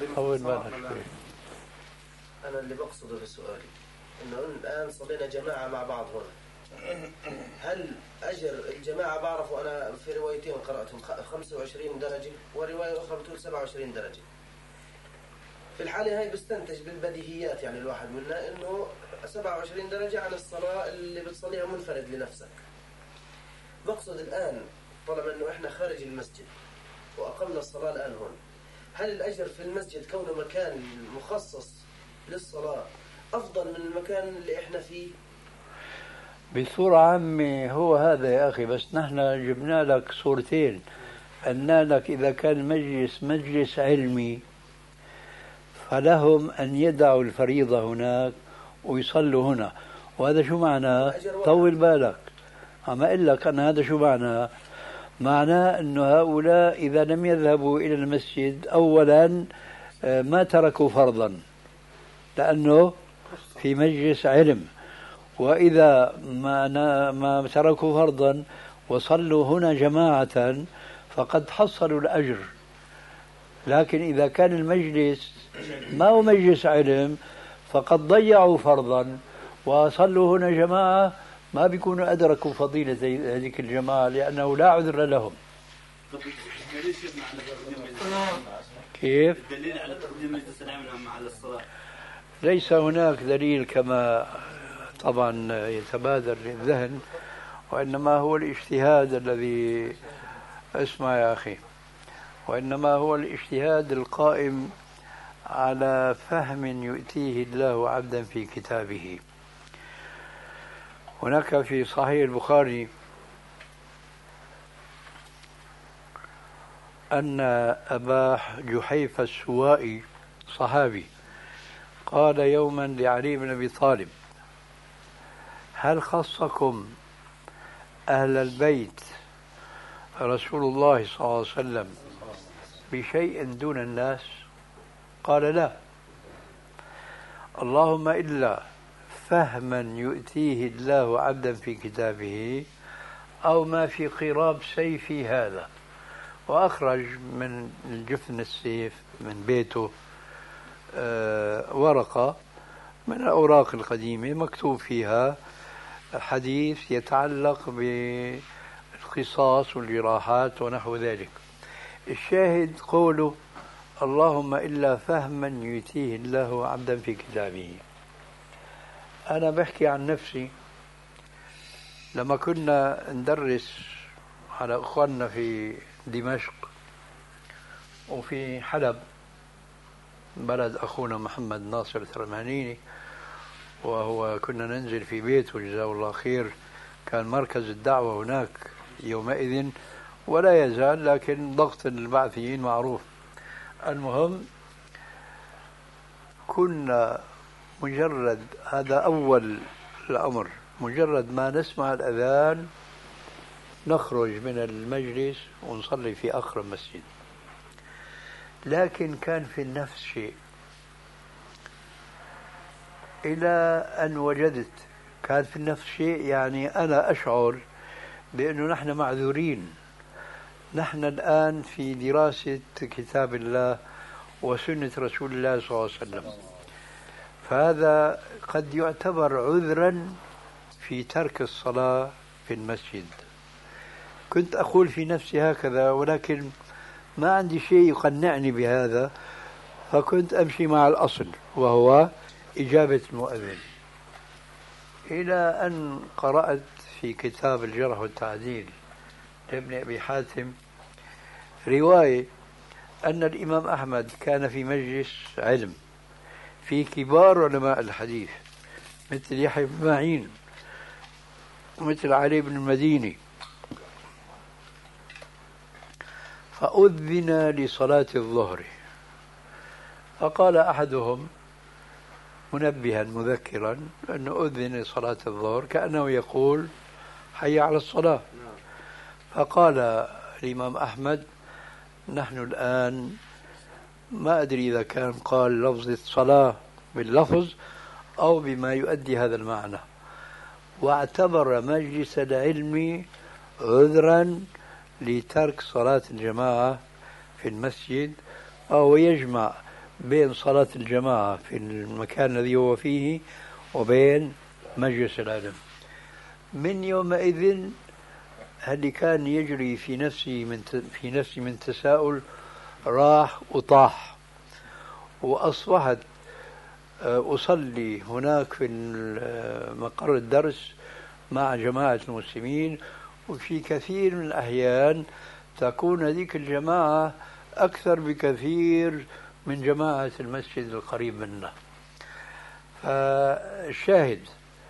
أنا اللي بقصده في سؤالي إنه الآن صلينا جماعة مع بعض هنا، هل أجر الجماعة؟ بعرف أنا في روايتين قرأتهم 25 درجة ورواية أخرى بتقول 27 درجة. في الحالة هاي بستنتج بالبديهيات يعني الواحد منا إنه 27 درجة عن الصلاة اللي بتصليها منفرد لنفسك. بقصد الآن طالما إنه إحنا خارج المسجد وأقمنا الصلاة الآن هون، هل الأجر في المسجد كونه مكان مخصص للصلاة أفضل من المكان اللي إحنا فيه؟ بصورة عامة هو هذا يا أخي، بس نحن جبنا لك صورتين. قلنا لك إذا كان مجلس علمي فلهم أن يدعوا الفريضة هناك ويصلوا هنا. وهذا شو معناه؟ طول بالك، عم أقول لك أنا هذا شو معناه؟ معناه أنه هؤلاء إذا لم يذهبوا إلى المسجد أولا ما تركوا فرضا لأنه في مجلس علم، وإذا ما تركوا فرضا وصلوا هنا جماعة فقد حصلوا الأجر. لكن إذا كان المجلس ما هو مجلس علم فقد ضيعوا فرضا وصلوا هنا جماعة، ما بيكونوا أدركوا فضيلة زي هذيك الجماعة لأنه لا عذر لهم. كيف؟ الدليل على تقديم مجلس العلم على الصلاة ليس هناك دليل كما طبعا يتبادر للذهن، وإنما هو الاجتهاد الذي اسمع يا أخي، وإنما هو الاجتهاد القائم على فهم يؤتيه الله عبدا في كتابه. هناك في صحيح البخاري أن أبا جحيفة السوائي صحابي قال يوما لعلي بن أبي طالب: هل خصكم أهل البيت رسول الله صلى الله عليه وسلم بشيء دون الناس؟ قال: لا، اللهم إلا فهما يؤتيه الله عبدا في كتابه أو ما في قراب سيفي هذا. وأخرج من جفن السيف من بيته ورقة من الأوراق القديمة مكتوب فيها حديث يتعلق بالقصاص والجراحات ونحو ذلك. الشاهد قوله: اللهم إلا فهما يؤتيه الله عبدا في كتابه. أنا بحكي عن نفسي، لما كنا ندرس على أخواننا في دمشق وفي حلب بلد أخونا محمد ناصر الثرمانيني، وهو كنا ننزل في بيته جزاه الله خير، كان مركز الدعوة هناك يومئذ ولا يزال، لكن ضغط البعثيين معروف. المهم كنا مجرد، هذا أول الأمر، مجرد ما نسمع الأذان نخرج من المجلس ونصلي في أقرب مسجد. لكن كان في النفس شيء إلى أن وجدت، كان في النفس شيء يعني أنا أشعر بأنه نحن معذورين. نحن الآن في دراسة كتاب الله وسنة رسول الله صلى الله عليه وسلم، فهذا قد يعتبر عذرا في ترك الصلاة في المسجد. كنت أقول في نفسي هكذا، ولكن ما عندي شيء يقنعني بهذا، فكنت أمشي مع الأصل وهو إجابة المؤذن. إلى أن قرأت في كتاب الجرح والتعديل لابن أبي حاتم رواية أن الإمام أحمد كان في مجلس علم في كبار علماء الحديث مثل يحيى بن معين ومثل علي بن المديني، فأذن لصلاة الظهر، فقال أحدهم منبها مذكرا أنه أذن لصلاة الظهر كأنه يقول حي على الصلاة. فقال الإمام أحمد نحن الآن ما أدري إذا كان قال لفظ الصلاة باللفظ أو بما يؤدي هذا المعنى، واعتبر مجلس العلم عذرا لترك صلاة الجماعة في المسجد، أو يجمع بين صلاة الجماعة في المكان الذي هو فيه وبين مجلس العلم. من يومئذ اللي كان يجري في نفسي من تساؤل راح وطاح، وأصبحت أصلي هناك في مقر الدرس مع جماعة المسلمين، وفي كثير من الأحيان تكون هذيك الجماعة أكثر بكثير من جماعة المسجد القريب منا. فالشاهد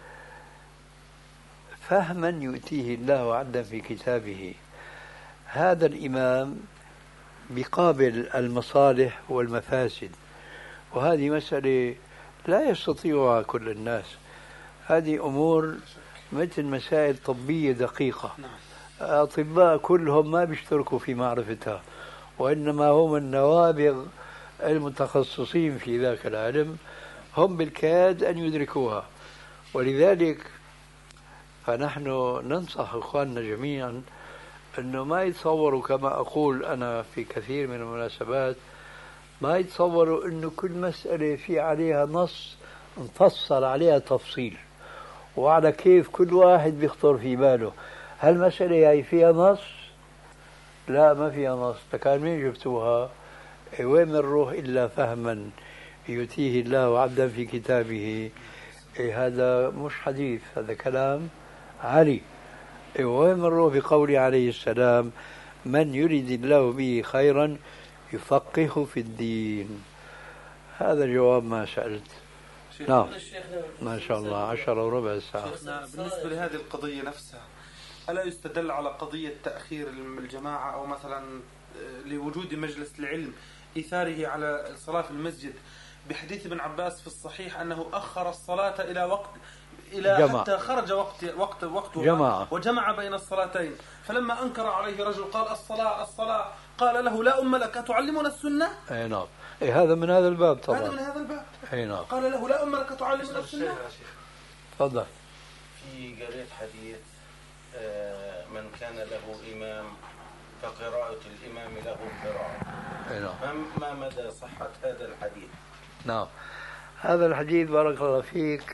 فهما يؤتيه الله عدا في كتابه، هذا الإمام بقابل المصالح والمفاسد، وهذه مسألة لا يستطيعها كل الناس. هذه أمور مثل مسائل طبية دقيقة، الأطباء كلهم ما بيشتركوا في معرفتها، وإنما هم النوابغ المتخصصين في ذاك العلم هم بالكاد أن يدركوها. ولذلك فنحن ننصح إخواننا جميعا أنه ما يتصوروا، كما أقول أنا في كثير من المناسبات، ما يتصوروا أنه كل مسألة في عليها نص نفصل عليها تفصيل، وعلى كيف كل واحد بيخطر في باله هالمسألة هي فيها نص. لا، ما فيها نص. لكان مين جبتوها؟ وين نروح إلا فهما يؤتيه الله عبدا في كتابه. هذا مش حديث، هذا كلام علي. وين نروح بقول عليه السلام من يريد الله به خيرا يفقهه في الدين. هذا جواب ما سألت. نعم، ما شاء الله 10:15 ساعة. بالنسبة لهذه القضية نفسها، ألا يستدل على قضية تأخير الجماعة أو مثلا لوجود مجلس العلم إيثاره على الصلاة في المسجد بحديث ابن عباس في الصحيح أنه أخر الصلاة إلى وقت جمع. حتى خرج وقتها جمع. وجمع بين الصلاتين، فلما أنكر عليه رجل قال الصلاة قال له لا أم لك تعلمنا السنة. أي نعم، هذا من هذا الباب طبعا. هذا من هذا الباب. أي نعم. قال له لا أم لك تعلمنا السنة. تفضل. في قريت حديث من كان له إمام فقراءة الإمام له قراءة. أي نعم. ما مدى صحة هذا الحديث؟ نعم، هذا الحديث بارك الله فيك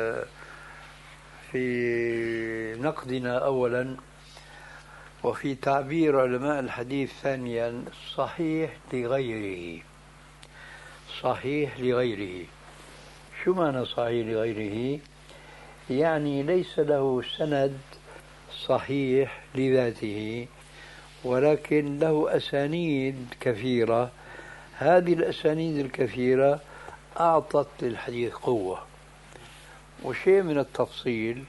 في نقدنا أولا، وفي تعبير علماء الحديث ثانيا صحيح لغيره. صحيح لغيره. شو معنى صحيح لغيره؟ يعني ليس له سند صحيح لذاته، ولكن له أسانيد كثيرة. هذه الأسانيد الكثيرة أعطت للحديث قوة. وشيء من التفصيل،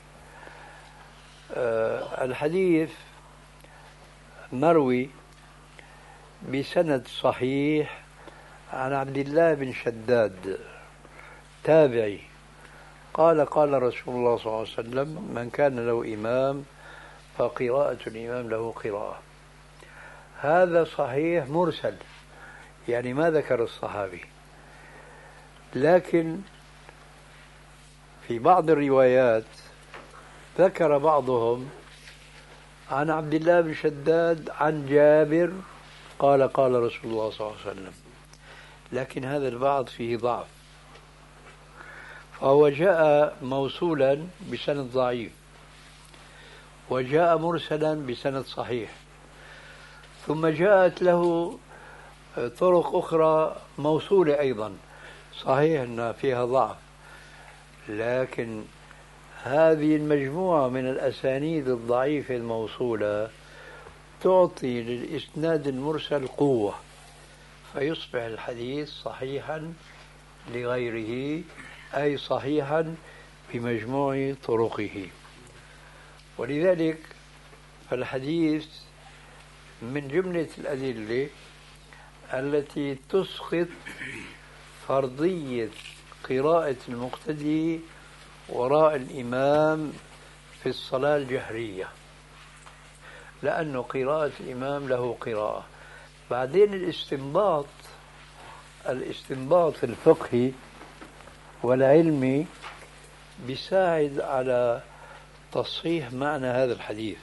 الحديث مروي بسند صحيح عن عبد الله بن شداد تابعي قال قال رسول الله صلى الله عليه وسلم من كان له إمام فقراءة الإمام له قراءة. هذا صحيح مرسل، يعني ما ذكر الصحابي، لكن في بعض الروايات ذكر بعضهم عن عبد الله بن شداد عن جابر قال قال رسول الله صلى الله عليه وسلم، لكن هذا البعض فيه ضعف، فهو جاء موصولا بسند ضعيف وجاء مرسلا بسند صحيح، ثم جاءت له طرق أخرى موصولة أيضا، صحيح أن فيها ضعف، لكن هذه المجموعة من الأسانيد الضعيفة الموصولة تعطي للإسناد المرسل قوة، فيصبح الحديث صحيحا لغيره، أي صحيحا بمجموع طرقه. ولذلك فالحديث من جملة الأدلة التي تسقط فرضية قراءة المقتدي وراء الإمام في الصلاة الجهرية، لأن قراءة الإمام له قراءة. بعدين الاستنباط الفقهي والعلمي بيساعد على تصحيح معنى هذا الحديث،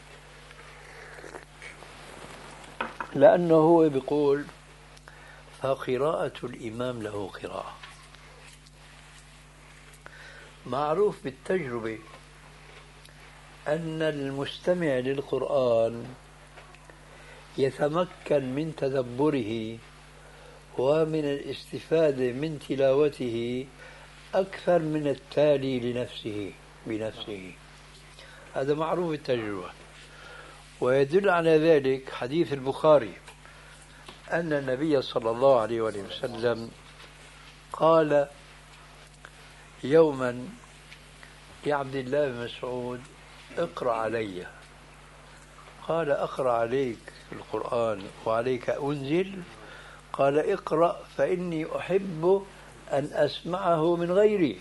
لأنه هو بيقول فقراءة الإمام له قراءة. معروف بالتجربة أن المستمع للقرآن يتمكن من تدبره ومن الاستفادة من تلاوته أكثر من التالي بنفسه. هذا معروف بالتجربة. ويدل على ذلك حديث البخاري أن النبي صلى الله عليه وسلم قال يوما لعبد الله بن مسعود اقرأ علي، قال أقرأ عليك القرآن وعليك أنزل؟ قال اقرأ فإني أحب أن أسمعه من غيري.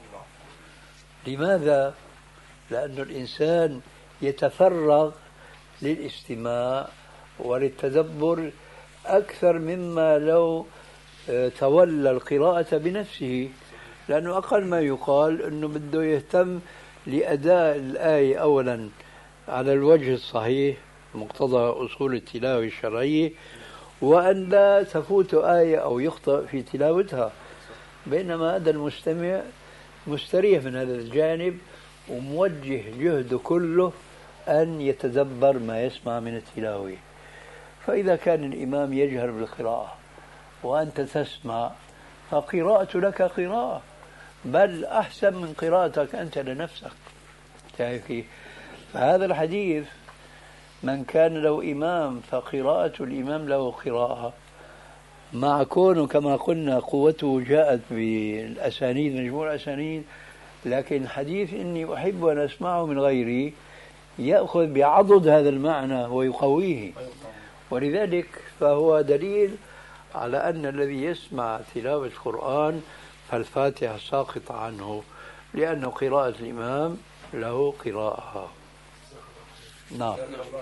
لماذا؟ لأن الإنسان يتفرغ للاستماع وللتدبر أكثر مما لو تولى القراءة بنفسه، لأنه أقل ما يقال أنه بده يهتم لأداء الآية أولا على الوجه الصحيح مقتضى أصول التلاوة الشرعية، وأن لا تفوت آية أو يخطئ في تلاوتها، بينما هذا المستمع مستريح من هذا الجانب وموجه جهده كله أن يتدبر ما يسمع من التلاوة. فإذا كان الإمام يجهر بالقراءة وأنت تسمع فقراءة لك قراءة، بل أحسن من قراءتك أنت لنفسك. فهذا الحديث من كان له إمام فقراءة الإمام له قراءة، مع كونه كما قلنا قوته جاءت بالأسانيد مجموع الأسانيد، لكن حديث إني أحب أن أسمعه من غيري يأخذ بعضد هذا المعنى ويقويه. ولذلك فهو دليل على أن الذي يسمع تلاوة القرآن فالفاتحة ساقط عنه، لأن قراءة الإمام له قراءة. نعم.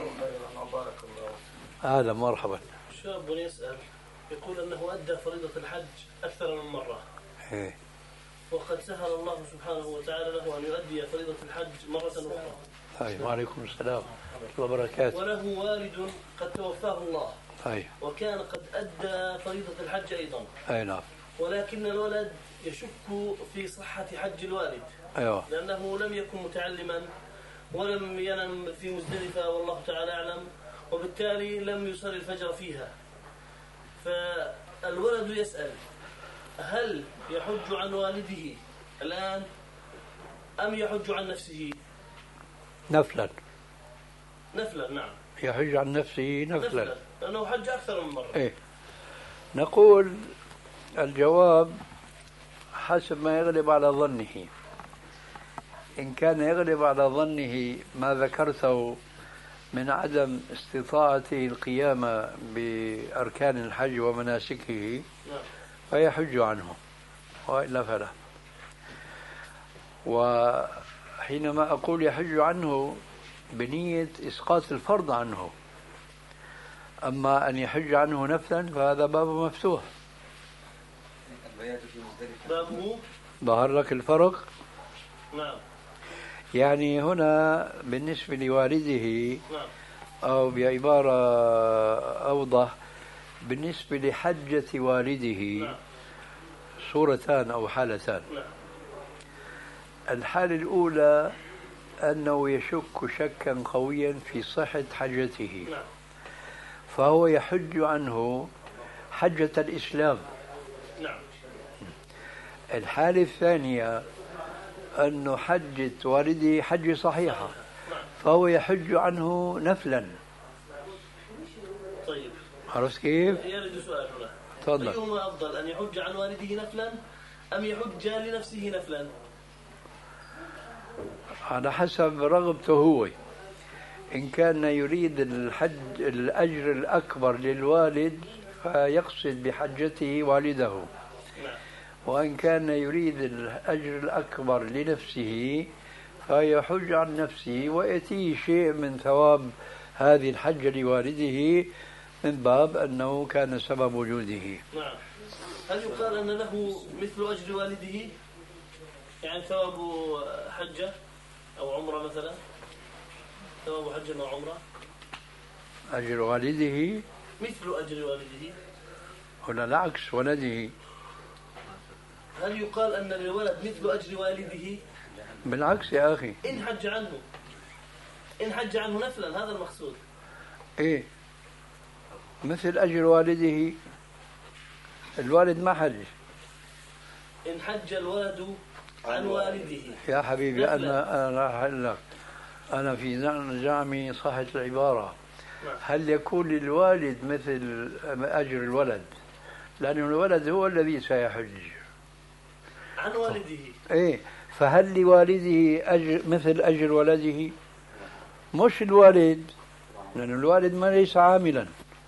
أهلا مرحبا. شاب يسأل يقول أنه أدى فريضة الحج أكثر من مرة، وقد سهل الله سبحانه وتعالى له أن يؤدي فريضة الحج مرة أخرى. وعليكم السلام ورحمة الله وبركاته. وله والد قد توفاه الله، وكان قد أدى فريضة الحج أيضا، نعم، ولكن الولد يشك في صحة حج الوالد، لأنه لم يكن متعلما ولم ينم في مزدلفة والله تعالى أعلم، وبالتالي لم يصلي الفجر فيها. فالولد يسأل هل يحج عن والده الآن أم يحج عن نفسه؟ نفلا. نعم، يحج عن نفسه نفلا لأنه حج أكثر من مرة. نقول الجواب حسب ما يغلب على ظنه. إن كان يغلب على ظنه ما ذكرته من عدم استطاعته القيام بأركان الحج ومناسكه فيحج عنه، وإلا فلا. وحينما أقول يحج عنه بنية إسقاط الفرض عنه. أما أن يحج عنه نفلا فهذا باب مفتوح. ظهر لك الفرق؟ نعم. يعني هنا بالنسبة لوالده أو بعبارة أوضح بالنسبة لحجة والده صورتان أو حالتان. الحالة الأولى أنه يشك شكا قويا في صحة حجته، فهو يحج عنه حجة الإسلام. الحالة الثانية أنه حجة والده حجة صحيحة، فهو يحج عنه نفلا. طيب عرفت كيف؟ يرد سؤال هنا. تفضل. أيهما أفضل، أن يحج عن والده نفلا أم يحج لنفسه نفلا؟ على حسب رغبته هو. إن كان يريد الأجر الأكبر للوالد فيقصد بحجته والده، وإن كان يريد الأجر الأكبر لنفسه فيحج عن نفسه ويأتيه شيء من ثواب هذه الحجة لوالده من باب أنه كان سبب وجوده. نعم. هل يقال أن له مثل أجر والده، يعني ثواب حجة أو عمرة مثلا، ثواب حجة أو عمرة؟ أجر والده مثل أجر والده، ولا العكس ولده؟ هل يقال أن للولد مثل أجر والده؟ بالعكس يا أخي، إن حج عنه نفلا، هذا المقصود. إيه مثل أجر والده، الوالد ما حج. إن حج الولد عن والده يا حبيبي أنا راح أقول لك، أنا في زعمي صحة العبارة. هل يكون للوالد مثل أجر الولد؟ لأن الولد هو الذي سيحج عن والده. إيه، فهل لوالده أجر مثل أجر ولده؟ مش الوالد، لأن الوالد ما ليس عاملا.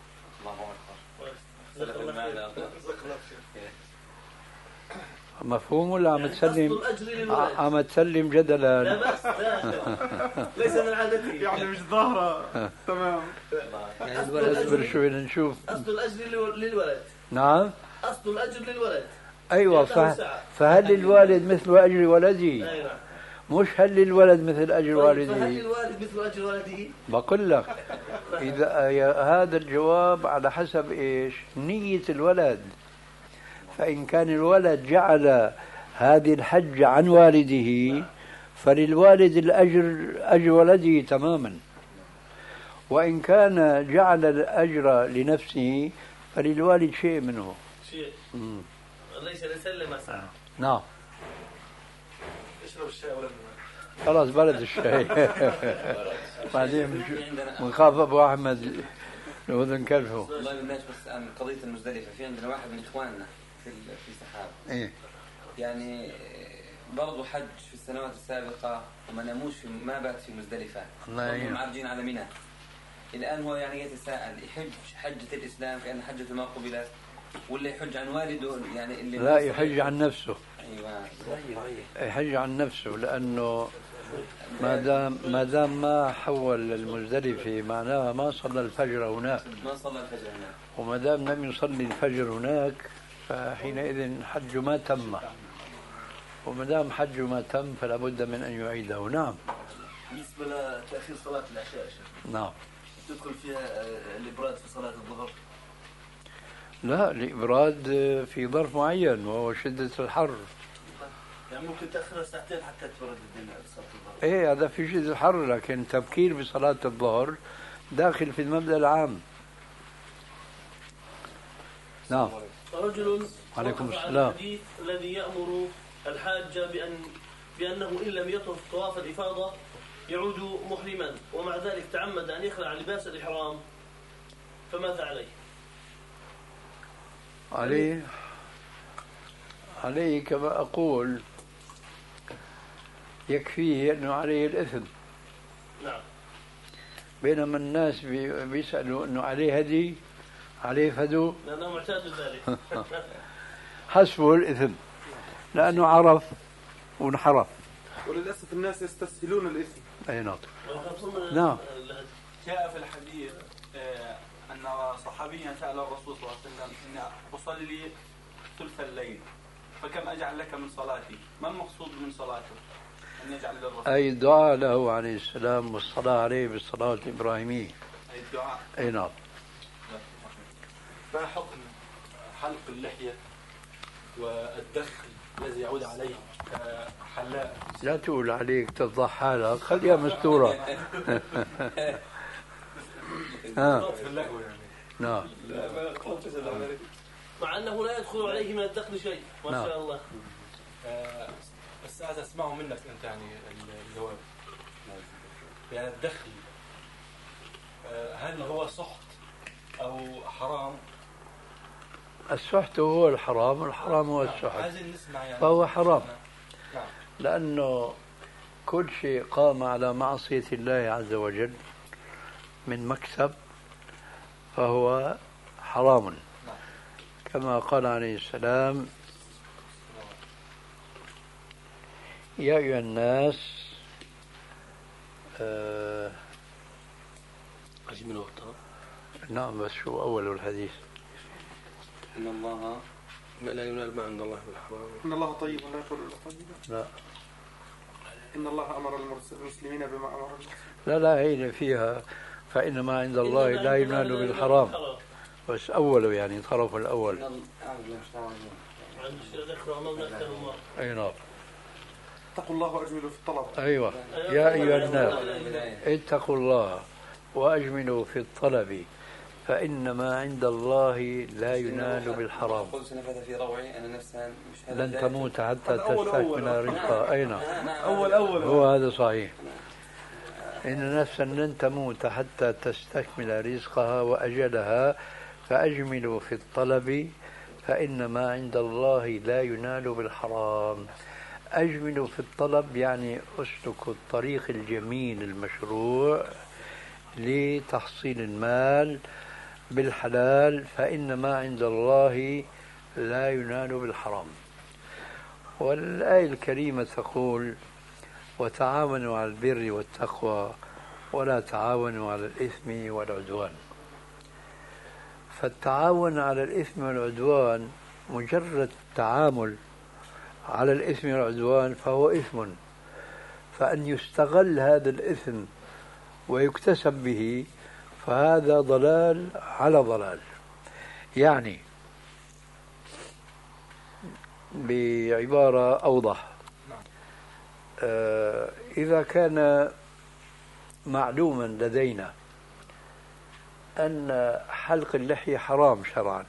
مفهوم ولا عم تسلم؟ عم تسلم جدلا؟ لا بس لا. ليس من عادتي، يعني مش ظاهرة. تمام. اصبر شوي نشوف. أصل الأجر للولد. نعم. أصل الأجر للولد. أيوة، فهل للوالد مثل أجر ولده؟ أيوة. مش هل للولد مثل أجر والده؟ فهل للوالد مثل أجر والده؟ بقول لك إذا هذا الجواب على حسب إيش؟ نية الولد. فإن كان الولد جعل هذه الحج عن والده فللوالد أجر ولده تماما، وإن كان جعل الأجر لنفسه فللوالد شيء منه. شيء. ليس لسلم أسعى. نعم. اشرب الشاي ولا خلاص برد الشاي. بعدين بنخاف أبو أحمد لو أذن كلفه. والله بالناس بس عن قضية المزدلفة، في عندنا واحد من إخواننا في سحاب. إيه. يعني برضو حج في السنوات السابقة وما ناموش ما بات في مزدلفة. الله يعين. معرجين على منى. الآن هو يعني يتساءل يحج حجة الإسلام كأن حجة ما قبلت، ولا يحج عن والده يعني اللي لا يحج عن نفسه. أيوة. يحج عن نفسه، لأنه ما دام ما حول المزدلفة معناها ما صلى الفجر هناك. ما صلى الفجر هناك. وما دام لم يصلي الفجر هناك فحينئذ حج ما تم، وما دام حج ما تم فلا بد من أن يعيده. نعم. بالنسبة لتأخير صلاة العشاء نعم. تدخل فيها الإبراد في صلاة الظهر؟ لا، الإبراد في ظرف معين وهو شدة الحر. يعني ممكن تأخرها ساعتين حتى تبرد الدنيا بصلاة الظهر. إيه هذا في شدة الحر، لكن تبكير بصلاة الظهر داخل في المبدأ العام. نعم. رجل عليكم وقف السلام. على الحديث الذي يأمر الحاج بأنه إن لم يطف طواف الإفاضة يعود محرما، ومع ذلك تعمد أن يخلع لباس الإحرام، فماذا عليه؟ عليه كما أقول يكفيه أنه عليه الإثم. نعم. بينما الناس بيسألوا أنه عليه هدي، عليه فدو، لأنه معتاد ذلك. حسبه الإثم لأنه عرف وانحرف. وللأسف الناس يستسهلون الإثم. أي نعم. نعم. جاء في الحديث أن صحابيا سأل الرسول صلى الله عليه وسلم إني أصلي ثلث الليل فكم أجعل لك من صلاتي؟ ما المقصود من صلاته؟ أن يجعل للرسول أي الدعاء له عليه السلام والصلاة عليه بالصلاة الإبراهيمية. أي الدعاء. أي نعم. ما حكم حلق اللحية والدخل الذي يعود عليه حلاق؟ لا تقول عليك تفضح حالك، خليها مستورة. نعم. مع أنه لا يدخل عليه من الدخل شيء ما شاء الله. بس عايز أسمعه منك أنت يعني الجواب. يعني الدخل هل هو سحت أو حرام؟ السحت هو الحرام والحرام هو السحت. عايزين نسمع يعني. فهو حرام. لأنه كل شيء قام على معصية الله عز وجل من مكسب فهو حرام. كما قال عليه السلام: يا أيها الناس أجمل وقتها. نعم، بس شو أول الحديث؟ إن الله لا ينال ما عند الله بالحرام. إن الله طيب ولا يقبل إلا طيبا. لا. إن الله أمر المسلمين بما أمر المسلمين. لا هي فيها فإنما عند الله لا ينال بالحرام، بس أوله يعني طرف الأول. أي نعم. اتقوا الله وأجملوا في الطلب. أيوة. يا أيها الناس اتقوا الله وأجملوا في الطلب فإنما عند الله لا ينال بالحرام. لن تموت حتى تستكمل رزقها. أين أول هو هذا صحيح. إن نفسا لن تموت حتى تستكمل رزقها وأجلها فأجملوا في الطلب فإنما عند الله لا ينال بالحرام. أجملوا في الطلب يعني أسلكوا الطريق الجميل المشروع لتحصيل المال بالحلال فإنما عند الله لا ينال بالحرام. والآية الكريمة تقول: وتعاونوا على البر والتقوى ولا تعاونوا على الإثم والعدوان. فالتعاون على الإثم والعدوان مجرد التعامل على الإثم والعدوان فهو إثم، فأن يستغل هذا الإثم ويكتسب به فهذا ضلال على ضلال. يعني بعبارة أوضح، إذا كان معلوما لدينا أن حلق اللحية حرام شرعا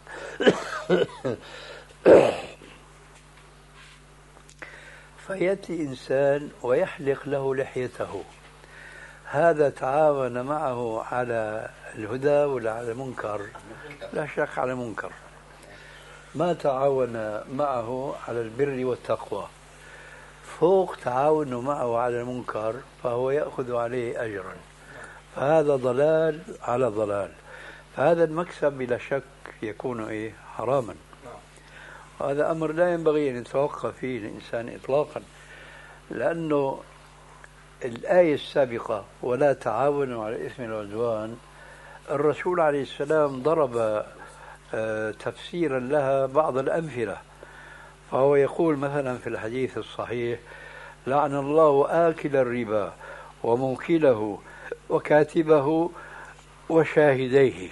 فيأتي إنسان ويحلق له لحيته، هذا تعاون معه على الهدى ولا على المنكر؟ لا شك على المنكر. ما تعاون معه على البر والتقوى، فوق تعاونه معه على المنكر فهو يأخذ عليه أجرا، فهذا ضلال على ضلال. فهذا المكسب بلا شك يكون حراما. هذا أمر لا ينبغي أن يتوقف فيه الإنسان إطلاقا، لأنه الآية السابقة ولا تعاونوا على الإثم والعدوان الرسول عليه السلام ضرب تفسيرا لها بعض الأمثلة، فهو يقول مثلا في الحديث الصحيح: لعن الله آكل الربا وموكله وكاتبه وشاهديه.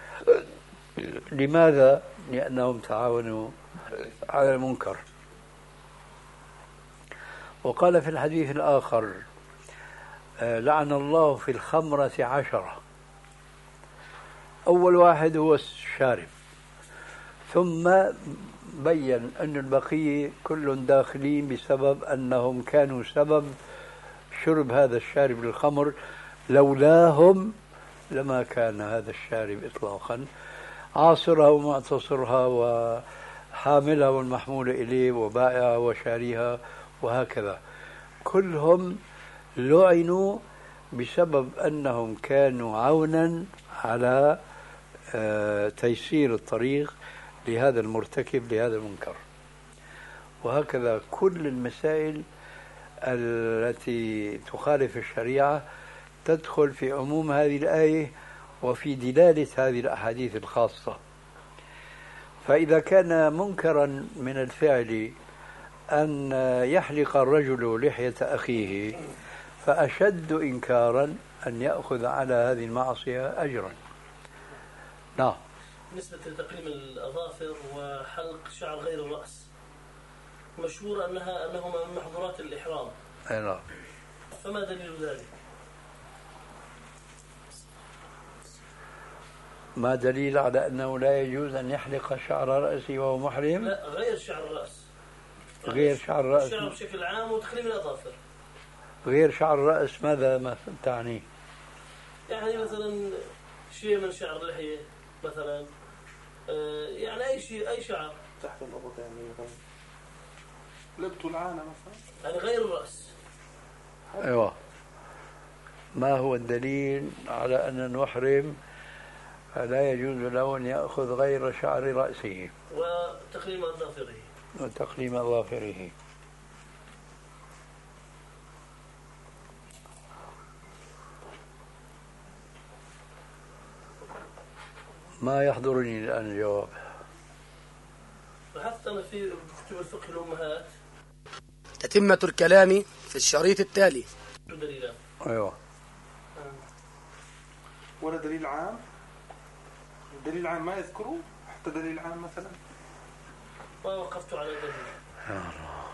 لماذا؟ لأنهم تعاونوا على المنكر. وقال في الحديث الآخر: لعن الله في الخمرة 10. أول واحد هو الشارب، ثم بين أن البقية كل داخلين بسبب أنهم كانوا سبب شرب هذا الشارب للخمر، لولاهم لما كان هذا الشارب إطلاقا، عاصرها ومعتصرها وحاملها والمحمولة إليه وبائعها وشاريها وهكذا، كلهم لعنوا بسبب أنهم كانوا عونا على تيسير الطريق لهذا المرتكب لهذا المنكر. وهكذا كل المسائل التي تخالف الشريعة تدخل في عموم هذه الآية وفي دلالة هذه الأحاديث الخاصة. فإذا كان منكرا من الفعل أن يحلق الرجل لحية أخيه، فأشد إنكارا أن يأخذ على هذه المعصية أجرا. نعم. بالنسبة لتقليم الأظافر وحلق شعر غير الرأس، مشهور أنهما من محظورات الإحرام. نعم. فما دليل ذلك؟ ما دليل على أنه لا يجوز أن يحلق شعر رأسه وهو محرم؟ لا، غير شعر الرأس. غير شعر الرأس. الشعر بشكل عام وتقليم الأظافر. غير شعر الرأس ماذا تعني؟ يعني مثلا شيء من شعر اللحية مثلا، يعني أي شيء، أي شعر تحت الأبط، يعني مثلا لبت العانة مثلا، يعني غير الرأس. أيوة. ما هو الدليل على أن المحرم لا يجوز له أن يأخذ غير شعر رأسه وتقليم أظافره؟ وتقليم أظافره. ما يحضرني الآن الجواب. بحثت أنا في كتب الفقه الأمهات. تتمة الكلام في الشريط التالي. دليلا. أيوة. ولا دليل عام؟ دليل عام ما يذكره؟ حتى دليل عام مثلا؟ ما وقفت على دليل.